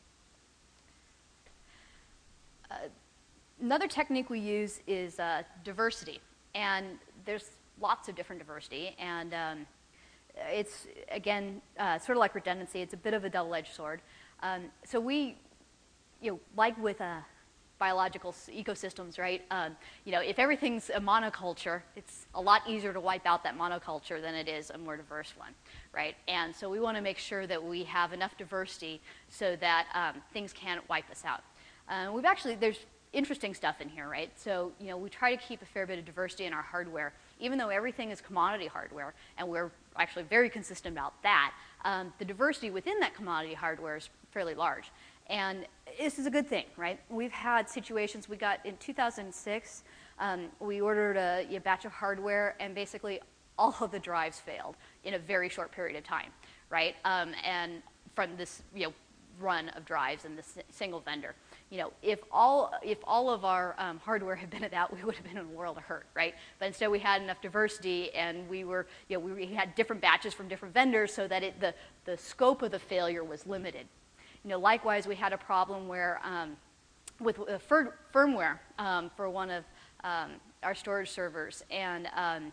Uh, another technique we use is uh, diversity. And there's lots of different diversity. And um, it's, again, uh, sort of like redundancy. It's a bit of a double-edged sword. Um, so we, you know, like with uh, biological ecosystems, right? Um, you know, if everything's a monoculture, it's a lot easier to wipe out that monoculture than it is a more diverse one, right? And so we want to make sure that we have enough diversity so that um, things can't wipe us out. Uh, we've actually, there's interesting stuff in here, right? So, you know, we try to keep a fair bit of diversity in our hardware, even though everything is commodity hardware, and we're actually very consistent about that. Um, the diversity within that commodity hardware is fairly large. And this is a good thing, right? We've had situations, we got in two thousand six, um, we ordered a, a batch of hardware, and basically all of the drives failed in a very short period of time, right? Um, and from this, you know, run of drives and this single vendor. You know, if all, if all of our um, hardware had been at that, we would have been in a world of hurt, right? But instead we had enough diversity, and we were, you know, we had different batches from different vendors so that it, the, the scope of the failure was limited. You know, likewise, we had a problem where um, with uh, fir firmware um, for one of um, our storage servers, and um,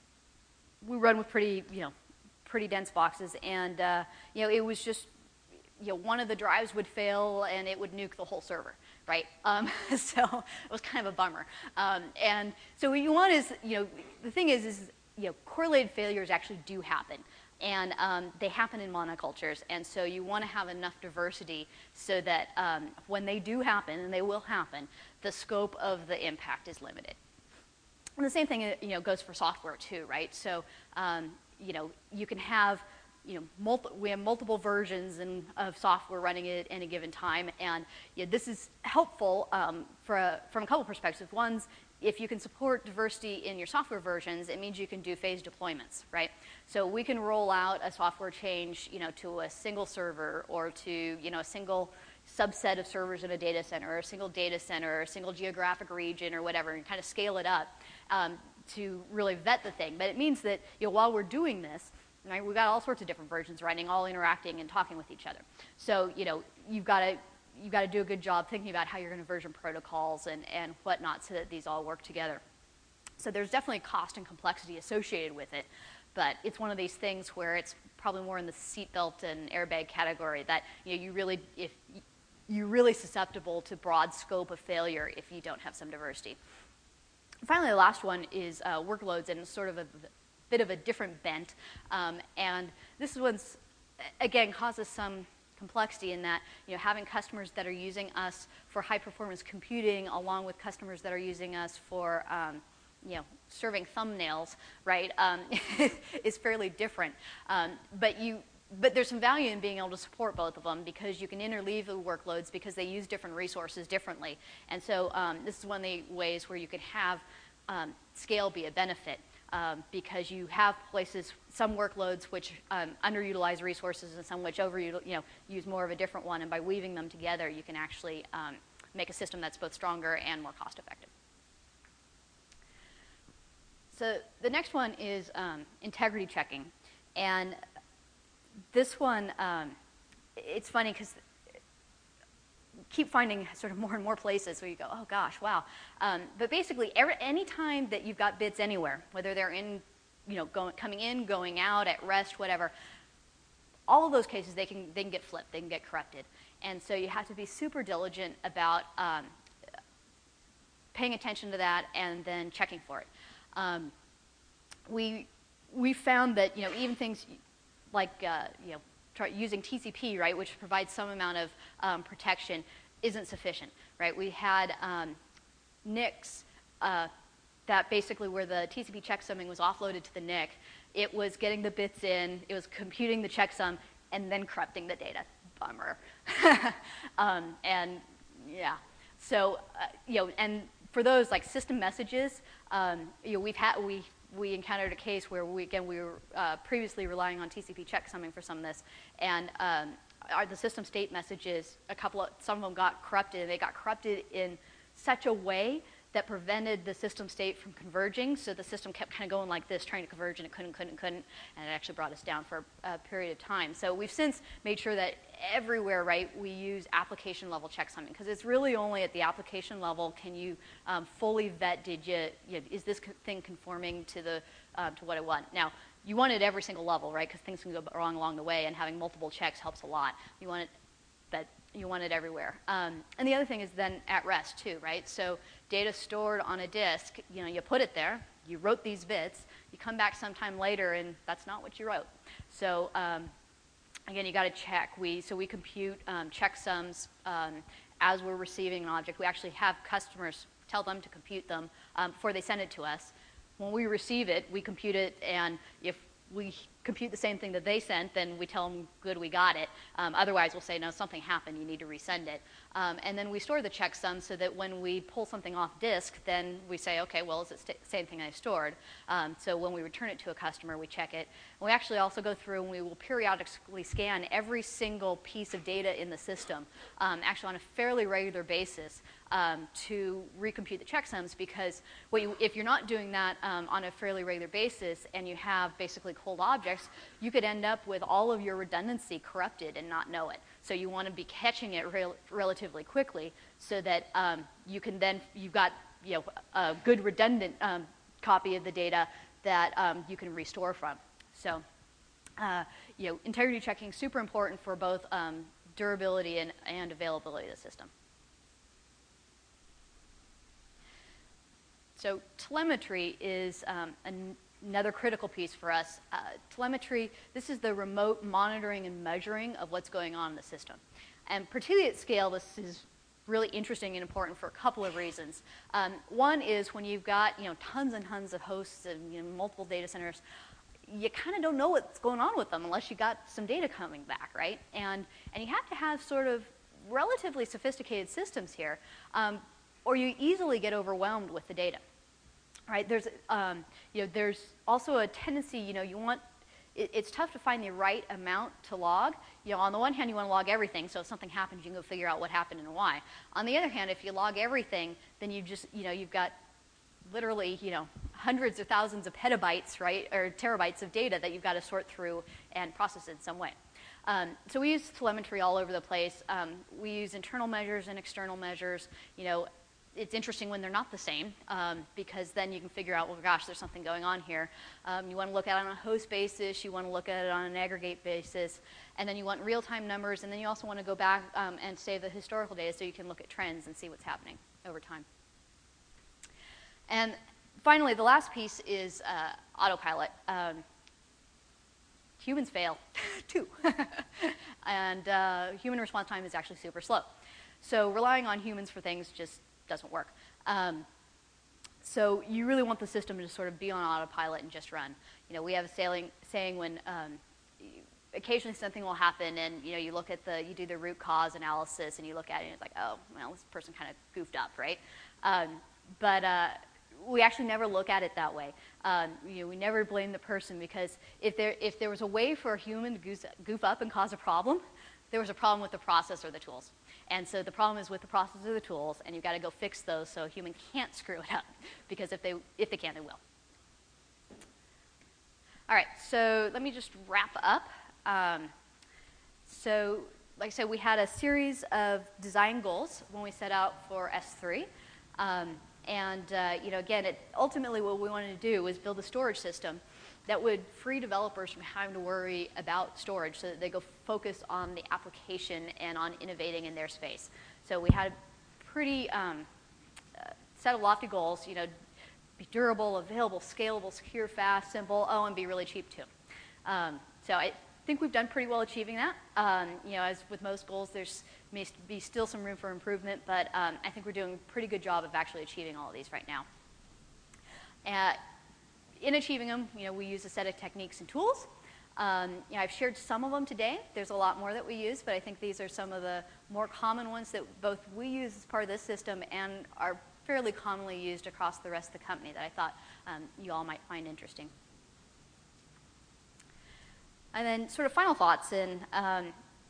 we run with pretty, you know, pretty dense boxes, and uh, you know, it was just, you know, one of the drives would fail and it would nuke the whole server, right? Um, so it was kind of a bummer. Um, and so what you want is, you know, the thing is, is, you know, correlated failures actually do happen. And um, they happen in monocultures, and so you want to have enough diversity so that um, when they do happen, and they will happen, the scope of the impact is limited. And the same thing, you know, goes for software too, right? So, um, you know, you can have, you know, multi we have multiple versions in, of software running at any given time, and you know, this is helpful um, for a, from a couple perspectives. One's, if you can support diversity in your software versions, it means you can do phased deployments, right? So we can roll out a software change, you know, to a single server, or to, you know, a single subset of servers in a data center, or a single data center, or a single geographic region, or whatever, and kind of scale it up um, to really vet the thing. But it means that, you know, while we're doing this, right, we've got all sorts of different versions running, all interacting and talking with each other. So, you know, you've got to you've got to do a good job thinking about how you're going to version protocols and, and whatnot so that these all work together. So there's definitely cost and complexity associated with it, but it's one of these things where it's probably more in the seatbelt and airbag category that, you know, you really, if you're really susceptible to broad scope of failure if you don't have some diversity. Finally, the last one is uh, workloads, and sort of a bit of a different bent. Um, and this one's, again, causes some complexity in that, you know, having customers that are using us for high performance computing along with customers that are using us for, um, you know, serving thumbnails, right, um, is fairly different. Um, but you, but there's some value in being able to support both of them, because you can interleave the workloads because they use different resources differently. And so um, this is one of the ways where you can have um, scale be a benefit. um, because you have places, some workloads which um, underutilize resources and some which over, you know, use more of a different one, and by weaving them together, you can actually um, make a system that's both stronger and more cost effective. So the next one is um, integrity checking, and this one, um, it's funny because keep finding sort of more and more places where you go, oh gosh, wow. Um, but basically, every, any time that you've got bits anywhere, whether they're in, you know, going, coming in, going out, at rest, whatever, all of those cases, they can, they can get flipped, they can get corrupted. And so you have to be super diligent about um, paying attention to that and then checking for it. Um, we, we found that, you know, even things like, uh, you know, try using T C P, right, which provides some amount of um, protection, isn't sufficient, right? We had um, N I Cs uh, that basically where the T C P checksumming was offloaded to the N I C, it was getting the bits in, it was computing the checksum, and then corrupting the data. Bummer. um, and yeah, so uh, you know, and for those like system messages, um, you know, we've had we. we encountered a case where we, again, we were uh, previously relying on T C P checksumming for some of this, and um, our, the system state messages, a couple of, some of them got corrupted, and they got corrupted in such a way that prevented the system state from converging, so the system kept kind of going like this, trying to converge, and it couldn't, couldn't, couldn't, and it actually brought us down for a, a period of time. So we've since made sure that everywhere, right, we use application level checksumming, because it's really only at the application level can you um, fully vet, did you, you know, is this thing conforming to the uh, to what I want? Now, you want it at every single level, right, because things can go wrong along the way, and having multiple checks helps a lot. You want it that you want it everywhere. Um, and the other thing is then at rest too, right? So data stored on a disk, you know, you put it there, you wrote these bits, you come back sometime later and that's not what you wrote. So um, again, you got to check. We, so we compute um, checksums um, as we're receiving an object. We actually have customers tell them to compute them um, before they send it to us. When we receive it, we compute it, and if we compute the same thing that they sent, then we tell them, good, we got it. Um, otherwise, we'll say, no, something happened, you need to resend it. Um, and then we store the checksum so that when we pull something off disk, then we say, okay, well, is it the same thing I stored? Um, so when we return it to a customer, we check it. And we actually also go through and we will periodically scan every single piece of data in the system, um, actually on a fairly regular basis, um, to recompute the checksums, because what you, if you're not doing that um, on a fairly regular basis and you have basically cold objects, you could end up with all of your redundancy corrupted and not know it. So you want to be catching it rel relatively quickly so that um, you can then, you've got, you know, a good redundant um, copy of the data that um, you can restore from. So, uh, you know, integrity checking is super important for both um, durability and, and availability of the system. So telemetry is um, an another critical piece for us. Uh, telemetry, this is the remote monitoring and measuring of what's going on in the system. And particularly at scale, this is really interesting and important for a couple of reasons. Um, one is when you've got, you know, tons and tons of hosts and, you know, multiple data centers, you kind of don't know what's going on with them unless you got some data coming back, right? And, and you have to have sort of relatively sophisticated systems here, um, or you easily get overwhelmed with the data. Right, there's, um, you know, there's also a tendency, you know, you want, it, it's tough to find the right amount to log. You know, on the one hand, you want to log everything, so if something happens, you can go figure out what happened and why. On the other hand, if you log everything, then you just, you know, you've got literally, you know, hundreds of thousands of petabytes, right, or terabytes of data that you've got to sort through and process in some way. Um, so we use telemetry all over the place. Um, we use internal measures and external measures, you know. It's interesting when they're not the same, um, because then you can figure out, well, gosh, there's something going on here. Um, you want to look at it on a host basis, you want to look at it on an aggregate basis, and then you want real-time numbers, and then you also want to go back um, and save the historical data so you can look at trends and see what's happening over time. And finally, the last piece is uh, autopilot. Um, humans fail, too. And uh, human response time is actually super slow. So relying on humans for things just doesn't work. Um, so you really want the system to sort of be on autopilot and just run. You know, we have a saying, saying when um, occasionally something will happen and, you know, you look at the, you do the root cause analysis and you look at it and it's like, oh, well, this person kind of goofed up, right? Um, but uh, we actually never look at it that way. Um, you know, we never blame the person, because if there, if there was a way for a human to goof, goof up and cause a problem, there was a problem with the process or the tools. And so the problem is with the process or the tools, and you've got to go fix those so a human can't screw it up, because if they, if they can, they will. All right, so let me just wrap up. Um, so like I said, we had a series of design goals when we set out for S three. Um, and uh, you know, again, it, ultimately what we wanted to do was build a storage system that would free developers from having to worry about storage, so that they go focus on the application and on innovating in their space. So we had a pretty um, uh, set of lofty goals, you know, be durable, available, scalable, secure, fast, simple, oh, and be really cheap too. Um, so I think we've done pretty well achieving that. Um, you know, as with most goals, there's may be still some room for improvement, but um, I think we're doing a pretty good job of actually achieving all of these right now. Uh, in achieving them, you know, we use a set of techniques and tools. Um, you know, I've shared some of them today. There's a lot more that we use, but I think these are some of the more common ones that both we use as part of this system and are fairly commonly used across the rest of the company that I thought um, you all might find interesting. And then sort of final thoughts, and um,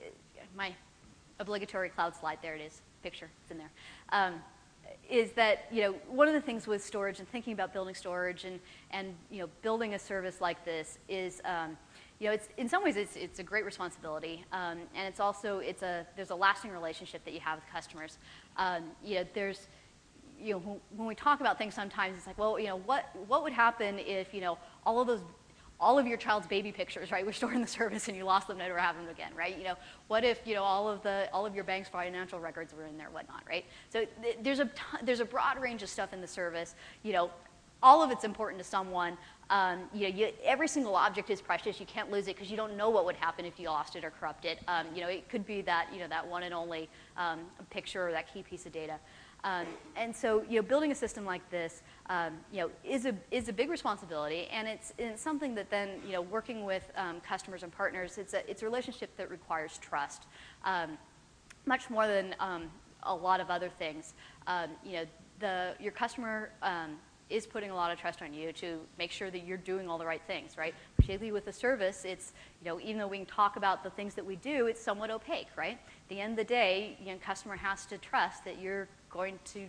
my obligatory cloud slide, there it is, picture, it's in there, um, is that, you know, one of the things with storage and thinking about building storage and, and you know, building a service like this is, um, you know, it's, in some ways it's, it's a great responsibility, um, and it's also, it's a, there's a lasting relationship that you have with customers. Um, you know, there's, you know, when we talk about things sometimes, it's like, well, you know, what, what would happen if, you know, all of those, all of your child's baby pictures, right, were stored in the service and you lost them, never have them again, right? You know, what if, you know, all of the, all of your bank's financial records were in there, whatnot, right? So th there's a, ton, there's a broad range of stuff in the service. You know, all of it's important to someone. Um, you know, you, every single object is precious. You can't lose it because you don't know what would happen if you lost it or corrupt it. Um, you know, it could be that, you know, that one and only um, picture or that key piece of data. Um, and so, you know, building a system like this, um, you know, is a, is a big responsibility, and it's, it's something that then, you know, working with um, customers and partners, it's a, it's a relationship that requires trust, um, much more than um, a lot of other things. Um, you know, the, your customer um, is putting a lot of trust on you to make sure that you're doing all the right things, right? Particularly with the service, it's, you know, even though we can talk about the things that we do, it's somewhat opaque, right? At the end of the day, you know, customer has to trust that you're going to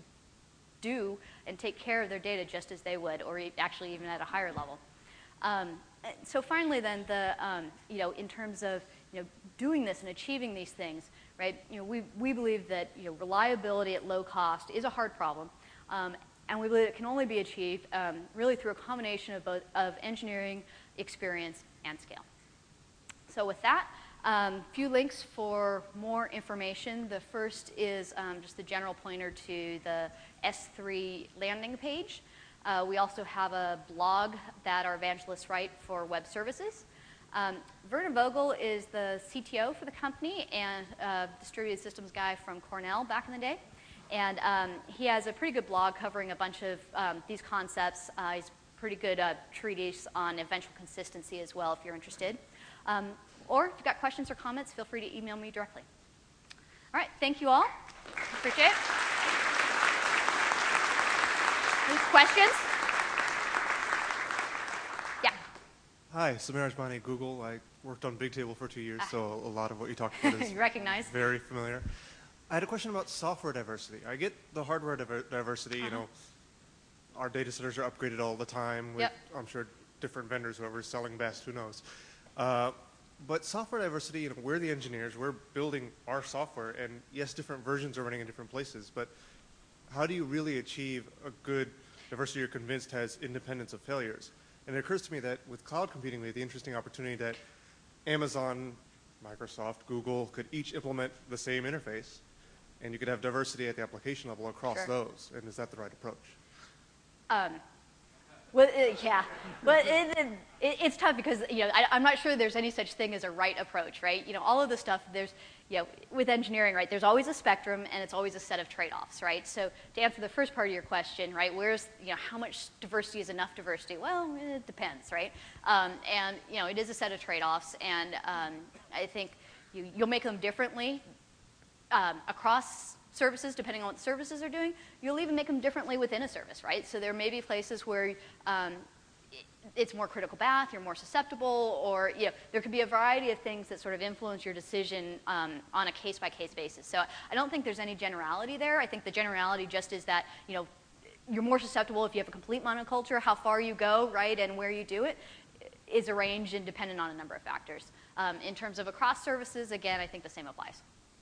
do and take care of their data just as they would, or actually even at a higher level. Um, so finally then, the, um, you know, in terms of, you know, doing this and achieving these things, right, you know, we, we believe that, you know, reliability at low cost is a hard problem, um, and we believe it can only be achieved um, really through a combination of both of engineering, experience, and scale. So with that, a um, few links for more information. The first is um, just the general pointer to the S three landing page. Uh, we also have a blog that our evangelists write for web services. Um, Werner Vogel is the C T O for the company and a distributed systems guy from Cornell back in the day. And um, he has a pretty good blog covering a bunch of um, these concepts. Uh, he's pretty good uh, treatise on eventual consistency as well, if you're interested. Um, or if you've got questions or comments, feel free to email me directly. All right, thank you all. Appreciate it. Any questions? Yeah. Hi, Samir Ajmani, Google. I worked on Bigtable for two years, ah. so a lot of what you talked about is recognize. very familiar. I had a question about software diversity. I get the hardware diver diversity, uh-huh. you know, our data centers are upgraded all the time with, yep. I'm sure, different vendors, whoever's selling best, who knows. Uh, but software diversity, you know, we're the engineers, we're building our software, and yes, different versions are running in different places, but how do you really achieve a good diversity you're convinced has independence of failures? And it occurs to me that with cloud computing, we have the interesting opportunity that Amazon, Microsoft, Google could each implement the same interface, and you could have diversity at the application level across sure. those. And is that the right approach? Um, well, it, yeah, but it, it, it's tough because, you know, I, I'm not sure there's any such thing as a right approach, right? You know, all of the stuff, there's, you know, with engineering, right, there's always a spectrum and it's always a set of trade-offs, right? So to answer the first part of your question, right, where's, you know, how much diversity is enough diversity? Well, it depends, right? Um, and, you know, it is a set of trade-offs, and um, I think you, you'll make them differently um, across services, depending on what services are doing. You'll even make them differently within a service, right? So there may be places where um, it's more critical path, you're more susceptible, or you know, there could be a variety of things that sort of influence your decision um, on a case-by-case basis. So I don't think there's any generality there. I think the generality just is that, you know, you're more susceptible if you have a complete monoculture. How far you go, right, and where you do it is arranged and dependent on a number of factors. Um, in terms of across services, again, I think the same applies.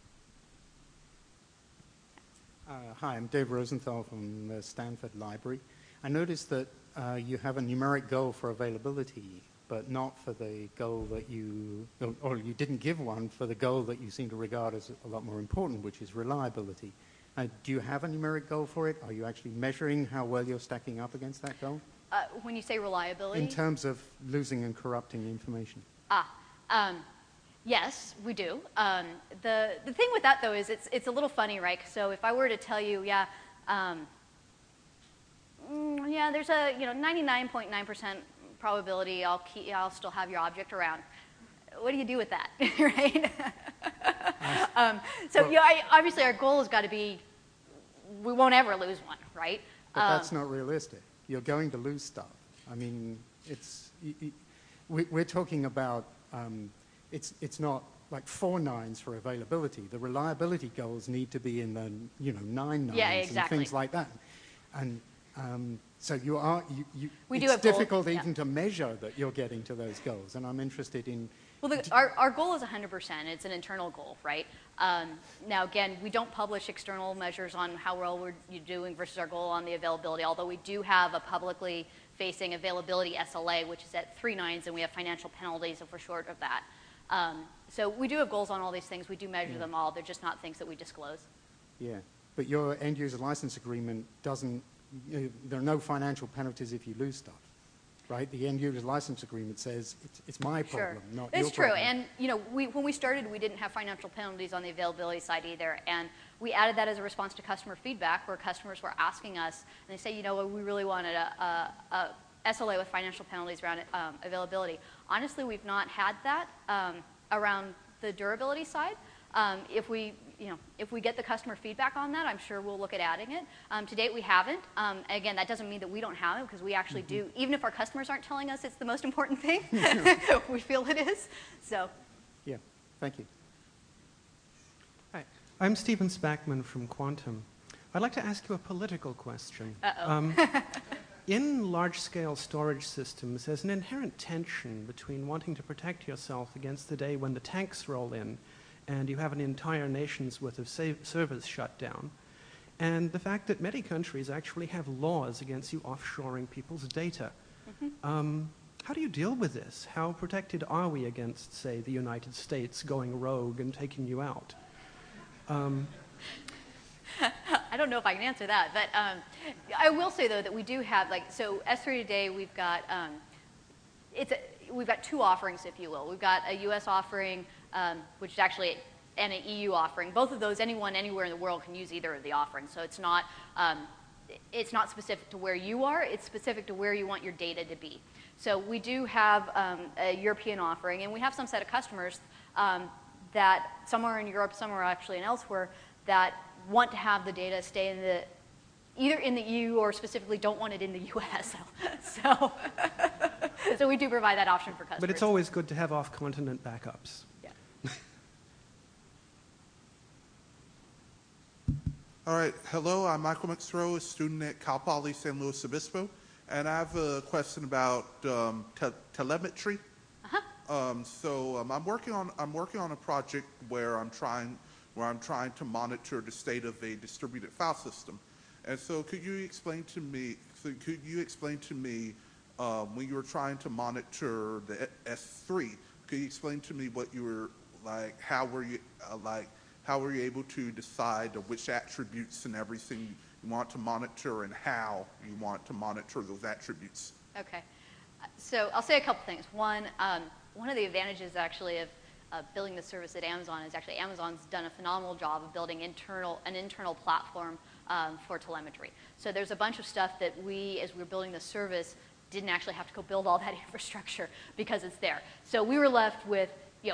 Uh, hi, I'm Dave Rosenthal from the Stanford Library. I noticed that uh, you have a numeric goal for availability, but not for the goal that you, or you didn't give one for the goal that you seem to regard as a lot more important, which is reliability. Uh, do you have a numeric goal for it? Are you actually measuring how well you're stacking up against that goal? Uh, when you say reliability? In terms of losing and corrupting information. Ah, um, yes, we do. Um, the, the thing with that, though, is it's, it's a little funny, right? So if I were to tell you, yeah, um, mm, yeah, there's a you know ninety-nine point nine percent probability I'll, keep, I'll still have your object around. What do you do with that, right? um, so well, yeah, I, obviously our goal has got to be we won't ever lose one, right? But um, that's not realistic. You're going to lose stuff. I mean, it's we, we're talking about um, it's it's not like four nines for availability. The reliability goals need to be in the you know nine nines yeah, exactly. and things like that. And um, so you are you, you we it's do have difficult goals, even yeah. to measure that you're getting to those goals. And I'm interested in. Well, the, our, our goal is one hundred percent. It's an internal goal, right? Um, now, again, we don't publish external measures on how well we're doing versus our goal on the availability, although we do have a publicly facing availability S L A, which is at three nines, and we have financial penalties if we're short of that. Um, so we do have goals on all these things. We do measure yeah. them all. They're just not things that we disclose. Yeah, but your end-user license agreement doesn't, you know, there are no financial penalties if you lose stuff. Right, the end-user license agreement says it's, it's my problem, sure. not it's your true. problem. And you know, we, when we started, we didn't have financial penalties on the availability side either. And we added that as a response to customer feedback, where customers were asking us, and they say, you know, we really wanted a, a, a S L A with financial penalties around um, availability. Honestly, we've not had that um, around the durability side. Um, if we, you know, if we get the customer feedback on that, I'm sure we'll look at adding it. Um, to date, we haven't. Um, again, that doesn't mean that we don't have it, because we actually mm-hmm. do. Even if our customers aren't telling us it's the most important thing, we feel it is. So, yeah, thank you. Hi, I'm Stephen Spackman from Quantum. I'd like to ask you a political question. Uh-oh. Um, in large-scale storage systems, there's an inherent tension between wanting to protect yourself against the day when the tanks roll in and you have an entire nation's worth of servers shut down, and the fact that many countries actually have laws against you offshoring people's data. Mm-hmm. um, how do you deal with this? How protected are we against, say, the United States going rogue and taking you out? Um, I don't know if I can answer that, but um, I will say, though, that we do have, like, so S three today, we've got, um, it's a, we've got two offerings, if you will. We've got a U S offering, um, which is actually, and an E U offering. Both of those, anyone anywhere in the world can use either of the offerings. So it's not, um, it's not specific to where you are. It's specific to where you want your data to be. So we do have um, a European offering, and we have some set of customers um, that somewhere in Europe, somewhere actually and elsewhere, that want to have the data stay in the, either in the E U or specifically don't want it in the U S. So, so we do provide that option for customers. But it's always good to have off-continent backups. Yeah. All right. Hello, I'm Michael McSrow, a student at Cal Poly San Luis Obispo, and I have a question about um, te telemetry. Uh-huh. Um, so um, I'm working on I'm working on a project where I'm trying where I'm trying to monitor the state of a distributed file system. And so could you explain to me, so could you explain to me um, when you were trying to monitor the S three, could you explain to me what you were, like, how were you, uh, like, how were you able to decide which attributes and everything you want to monitor and how you want to monitor those attributes? Okay. So I'll say a couple things. One, um, one of the advantages actually of Uh, building the service at Amazon is actually Amazon's done a phenomenal job of building internal an internal platform um, for telemetry. So there's a bunch of stuff that we, as we were building the service, didn't actually have to go build all that infrastructure because it's there. So we were left with, you know,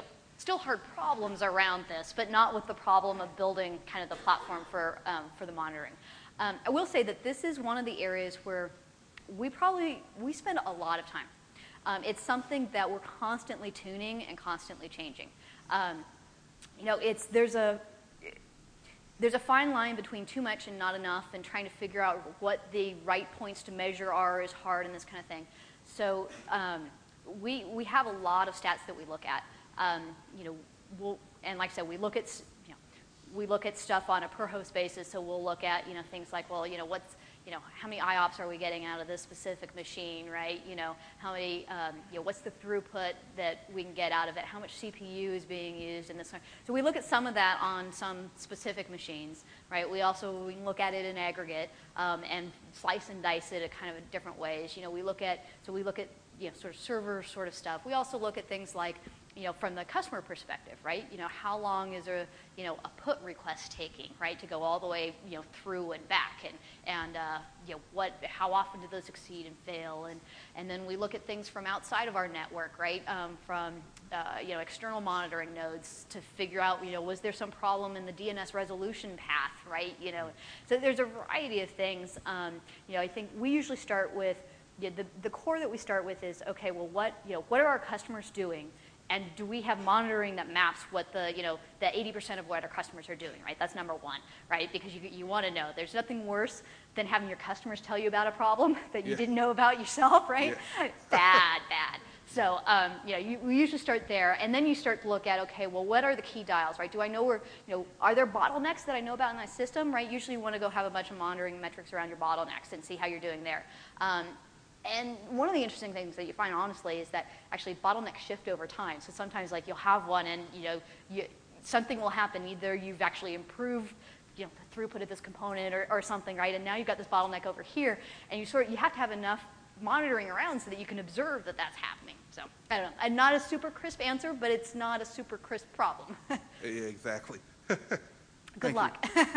still hard problems around this, but not with the problem of building kind of the platform for, um, for the monitoring. Um, I will say that this is one of the areas where we probably, we spend a lot of time. Um, it's something that we're constantly tuning and constantly changing. Um, you know, it's, there's a, there's a fine line between too much and not enough, and trying to figure out what the right points to measure are is hard and this kind of thing. So um, we, we have a lot of stats that we look at. Um, you know, we'll, and like I said, we look at, you know, we look at stuff on a per host basis. So we'll look at, you know, things like, well, you know, what's, you know, how many I O P S are we getting out of this specific machine, right? You know, how many, um, you know, what's the throughput that we can get out of it? How much C P U is being used in this? So we look at some of that on some specific machines, right? We also we can look at it in aggregate um, and slice and dice it in kind of different ways. You know, we look at, so we look at, you know, sort of server sort of stuff. We also look at things like, you know, from the customer perspective, right? You know, how long is a, you know, a put request taking, right, to go all the way, you know, through and back, and and uh, you know, what, how often do those succeed and fail, and and then we look at things from outside of our network, right, um, from uh, you know, external monitoring nodes to figure out, you know, was there some problem in the D N S resolution path, right? You know, so there's a variety of things. Um, you know, I think we usually start with, you know, the the core that we start with is, okay, well, what, you know, what are our customers doing? And do we have monitoring that maps what the, you know, the eighty percent of what our customers are doing, right? That's number one, right? Because you, you want to know. There's nothing worse than having your customers tell you about a problem that you Yeah. didn't know about yourself, right? Yeah. Bad, bad. So, um, you know, you, we usually start there, and then you start to look at, okay, well, what are the key dials, right? Do I know where, you know, are there bottlenecks that I know about in my system, right? Usually you want to go have a bunch of monitoring metrics around your bottlenecks and see how you're doing there. Um, And one of the interesting things that you find, honestly, is that actually bottlenecks shift over time. So sometimes, like, you'll have one, and you know, you, something will happen. Either you've actually improved, you know, the throughput of this component, or, or something, right? And now you've got this bottleneck over here, and you sort of, you have to have enough monitoring around so that you can observe that that's happening. So I don't know. And not a super crisp answer, but it's not a super crisp problem. Yeah, exactly. Good Thank luck.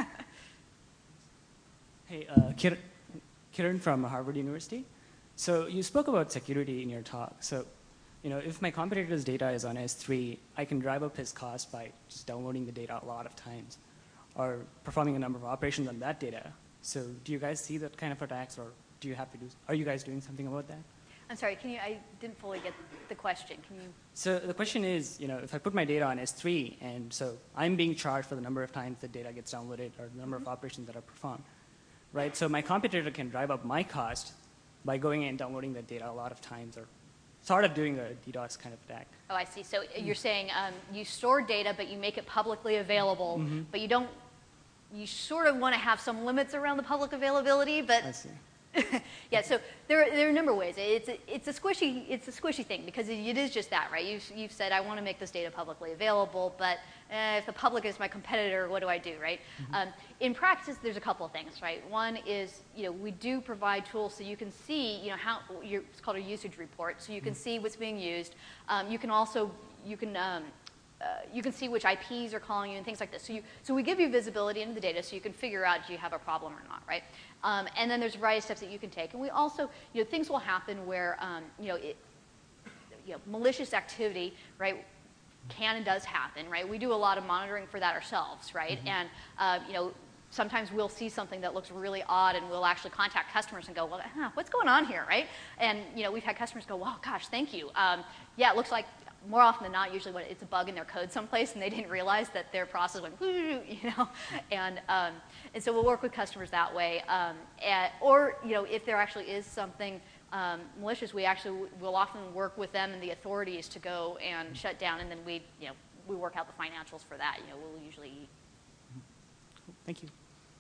Hey, uh, Kir- Kiran from Harvard University. So you spoke about security in your talk. So, you know, if my competitor's data is on S three, I can drive up his cost by just downloading the data a lot of times, or performing a number of operations on that data. So do you guys see that kind of attacks, or do you have to do, are you guys doing something about that? I'm sorry, can you, I didn't fully get the question. Can you? So the question is, you know, if I put my data on S three, and so I'm being charged for the number of times the data gets downloaded, or the number of operations that are performed, right? So my competitor can drive up my cost by going in and downloading the data a lot of times, or sort of doing a DDoS kind of attack. Oh, I see. So you're saying um, you store data, but you make it publicly available, mm-hmm. but you don't, you sort of want to have some limits around the public availability, but I see. Yeah, so there, there are a number of ways. It's a, it's a squishy, it's a squishy thing, because it is just that, right? You've, you've said, I want to make this data publicly available, but eh, if the public is my competitor, what do I do, right? Mm-hmm. um, in practice, there's a couple of things, right? One is, you know, we do provide tools so you can see, you know, how, your, it's called a usage report, so you can mm-hmm. see what's being used. Um, you can also, you can, um, Uh, you can see which I Ps are calling you and things like this. So, you, so we give you visibility into the data so you can figure out do you have a problem or not, right? Um, and then there's a variety of steps that you can take. And we also, you know, things will happen where, um, you know, it, you know, malicious activity, right, can and does happen, right? We do a lot of monitoring for that ourselves, right? Mm-hmm. And, uh, you know, sometimes we'll see something that looks really odd, and we'll actually contact customers and go, well, huh, what's going on here, right? And, you know, we've had customers go, wow, gosh, thank you. Um, yeah, it looks like, more often than not, usually what, it's a bug in their code someplace, and they didn't realize that their process went, you know, and um, and so we'll work with customers that way. Um, and, or you know, if there actually is something um, malicious, we actually will often work with them and the authorities to go and shut down, and then we, you know, we work out the financials for that. You know, we'll usually. Thank you.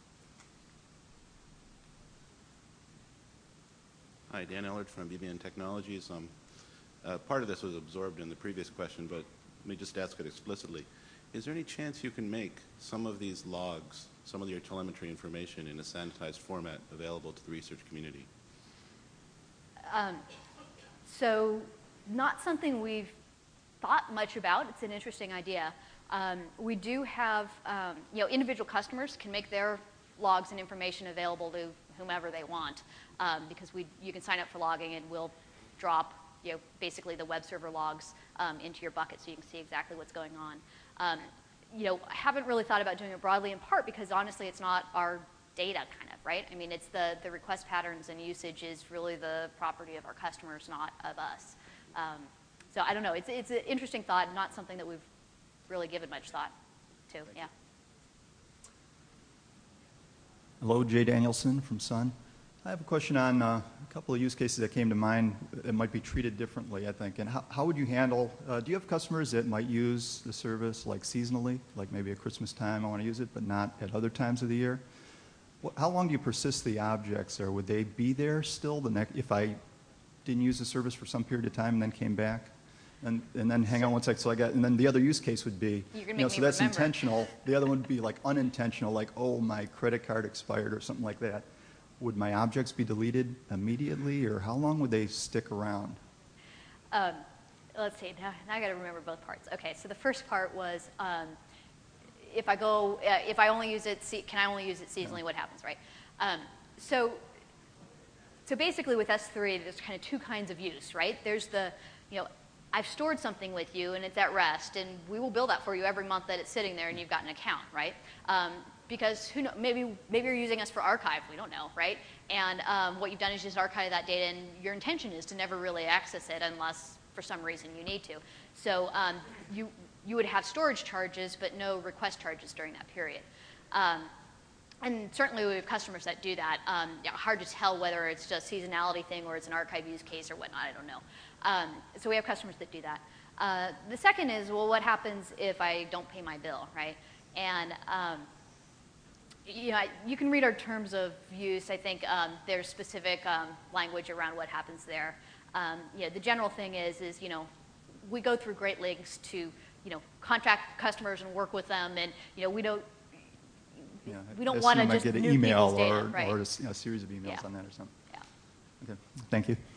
Hi, Dan Ellard from B B N Technologies. Um, Uh, part of this was absorbed in the previous question, but let me just ask it explicitly. Is there any chance you can make some of these logs, some of your telemetry information in a sanitized format available to the research community? Um, so not something we've thought much about. It's an interesting idea. Um, we do have, um, you know, individual customers can make their logs and information available to whomever they want, um, because we, you can sign up for logging and we'll drop, you know, basically the web server logs um, into your bucket so you can see exactly what's going on. Um, you know, I haven't really thought about doing it broadly, in part because honestly it's not our data, kind of, right? I mean, it's the, the request patterns and usage is really the property of our customers, not of us. Um, so I don't know. It's, it's an interesting thought, not something that we've really given much thought to. Yeah. Hello, Jay Danielson from Sun. I have a question on uh, a couple of use cases that came to mind that might be treated differently, I think. And how, how would you handle, uh, do you have customers that might use the service like seasonally, like maybe at Christmas time I want to use it, but not at other times of the year? What, how long do you persist the objects, or would they be there still the next, if I didn't use the service for some period of time and then came back? And, and then hang on one sec. So I got, and then the other use case would be, you know, so that's remember. intentional. The other one would be like unintentional, like, oh, my credit card expired or something like that. Would my objects be deleted immediately, or how long would they stick around? Um, let's see. Now, now I got to remember both parts. Okay. So the first part was, um, if I go, uh, if I only use it, can I only use it seasonally? Yeah. What happens, right? Um, so, so basically, with S three, there's kind of two kinds of use, right? There's the, you know, I've stored something with you and it's at rest, and we will bill that for you every month that it's sitting there and you've got an account, right? Um, because who knows, maybe, maybe you're using us for archive, we don't know, right? And um, what you've done is just archive that data, and your intention is to never really access it unless for some reason you need to. So um, you, you would have storage charges, but no request charges during that period. Um, and certainly we have customers that do that. Um, yeah, hard to tell whether it's just a seasonality thing or it's an archive use case or whatnot, I don't know. Um, so we have customers that do that. Uh, the second is, well, what happens if I don't pay my bill, right? And um, you know, you can read our terms of use. I think um, there's specific um, language around what happens there. Um, you know, the general thing is, is you know, we go through great lengths to, you know, contact customers and work with them, and you know, we don't. Yeah, we don't want to just get an nuke email people's data, or, right. or a, you know, a series of emails yeah. on that or something. Yeah. Okay, thank you.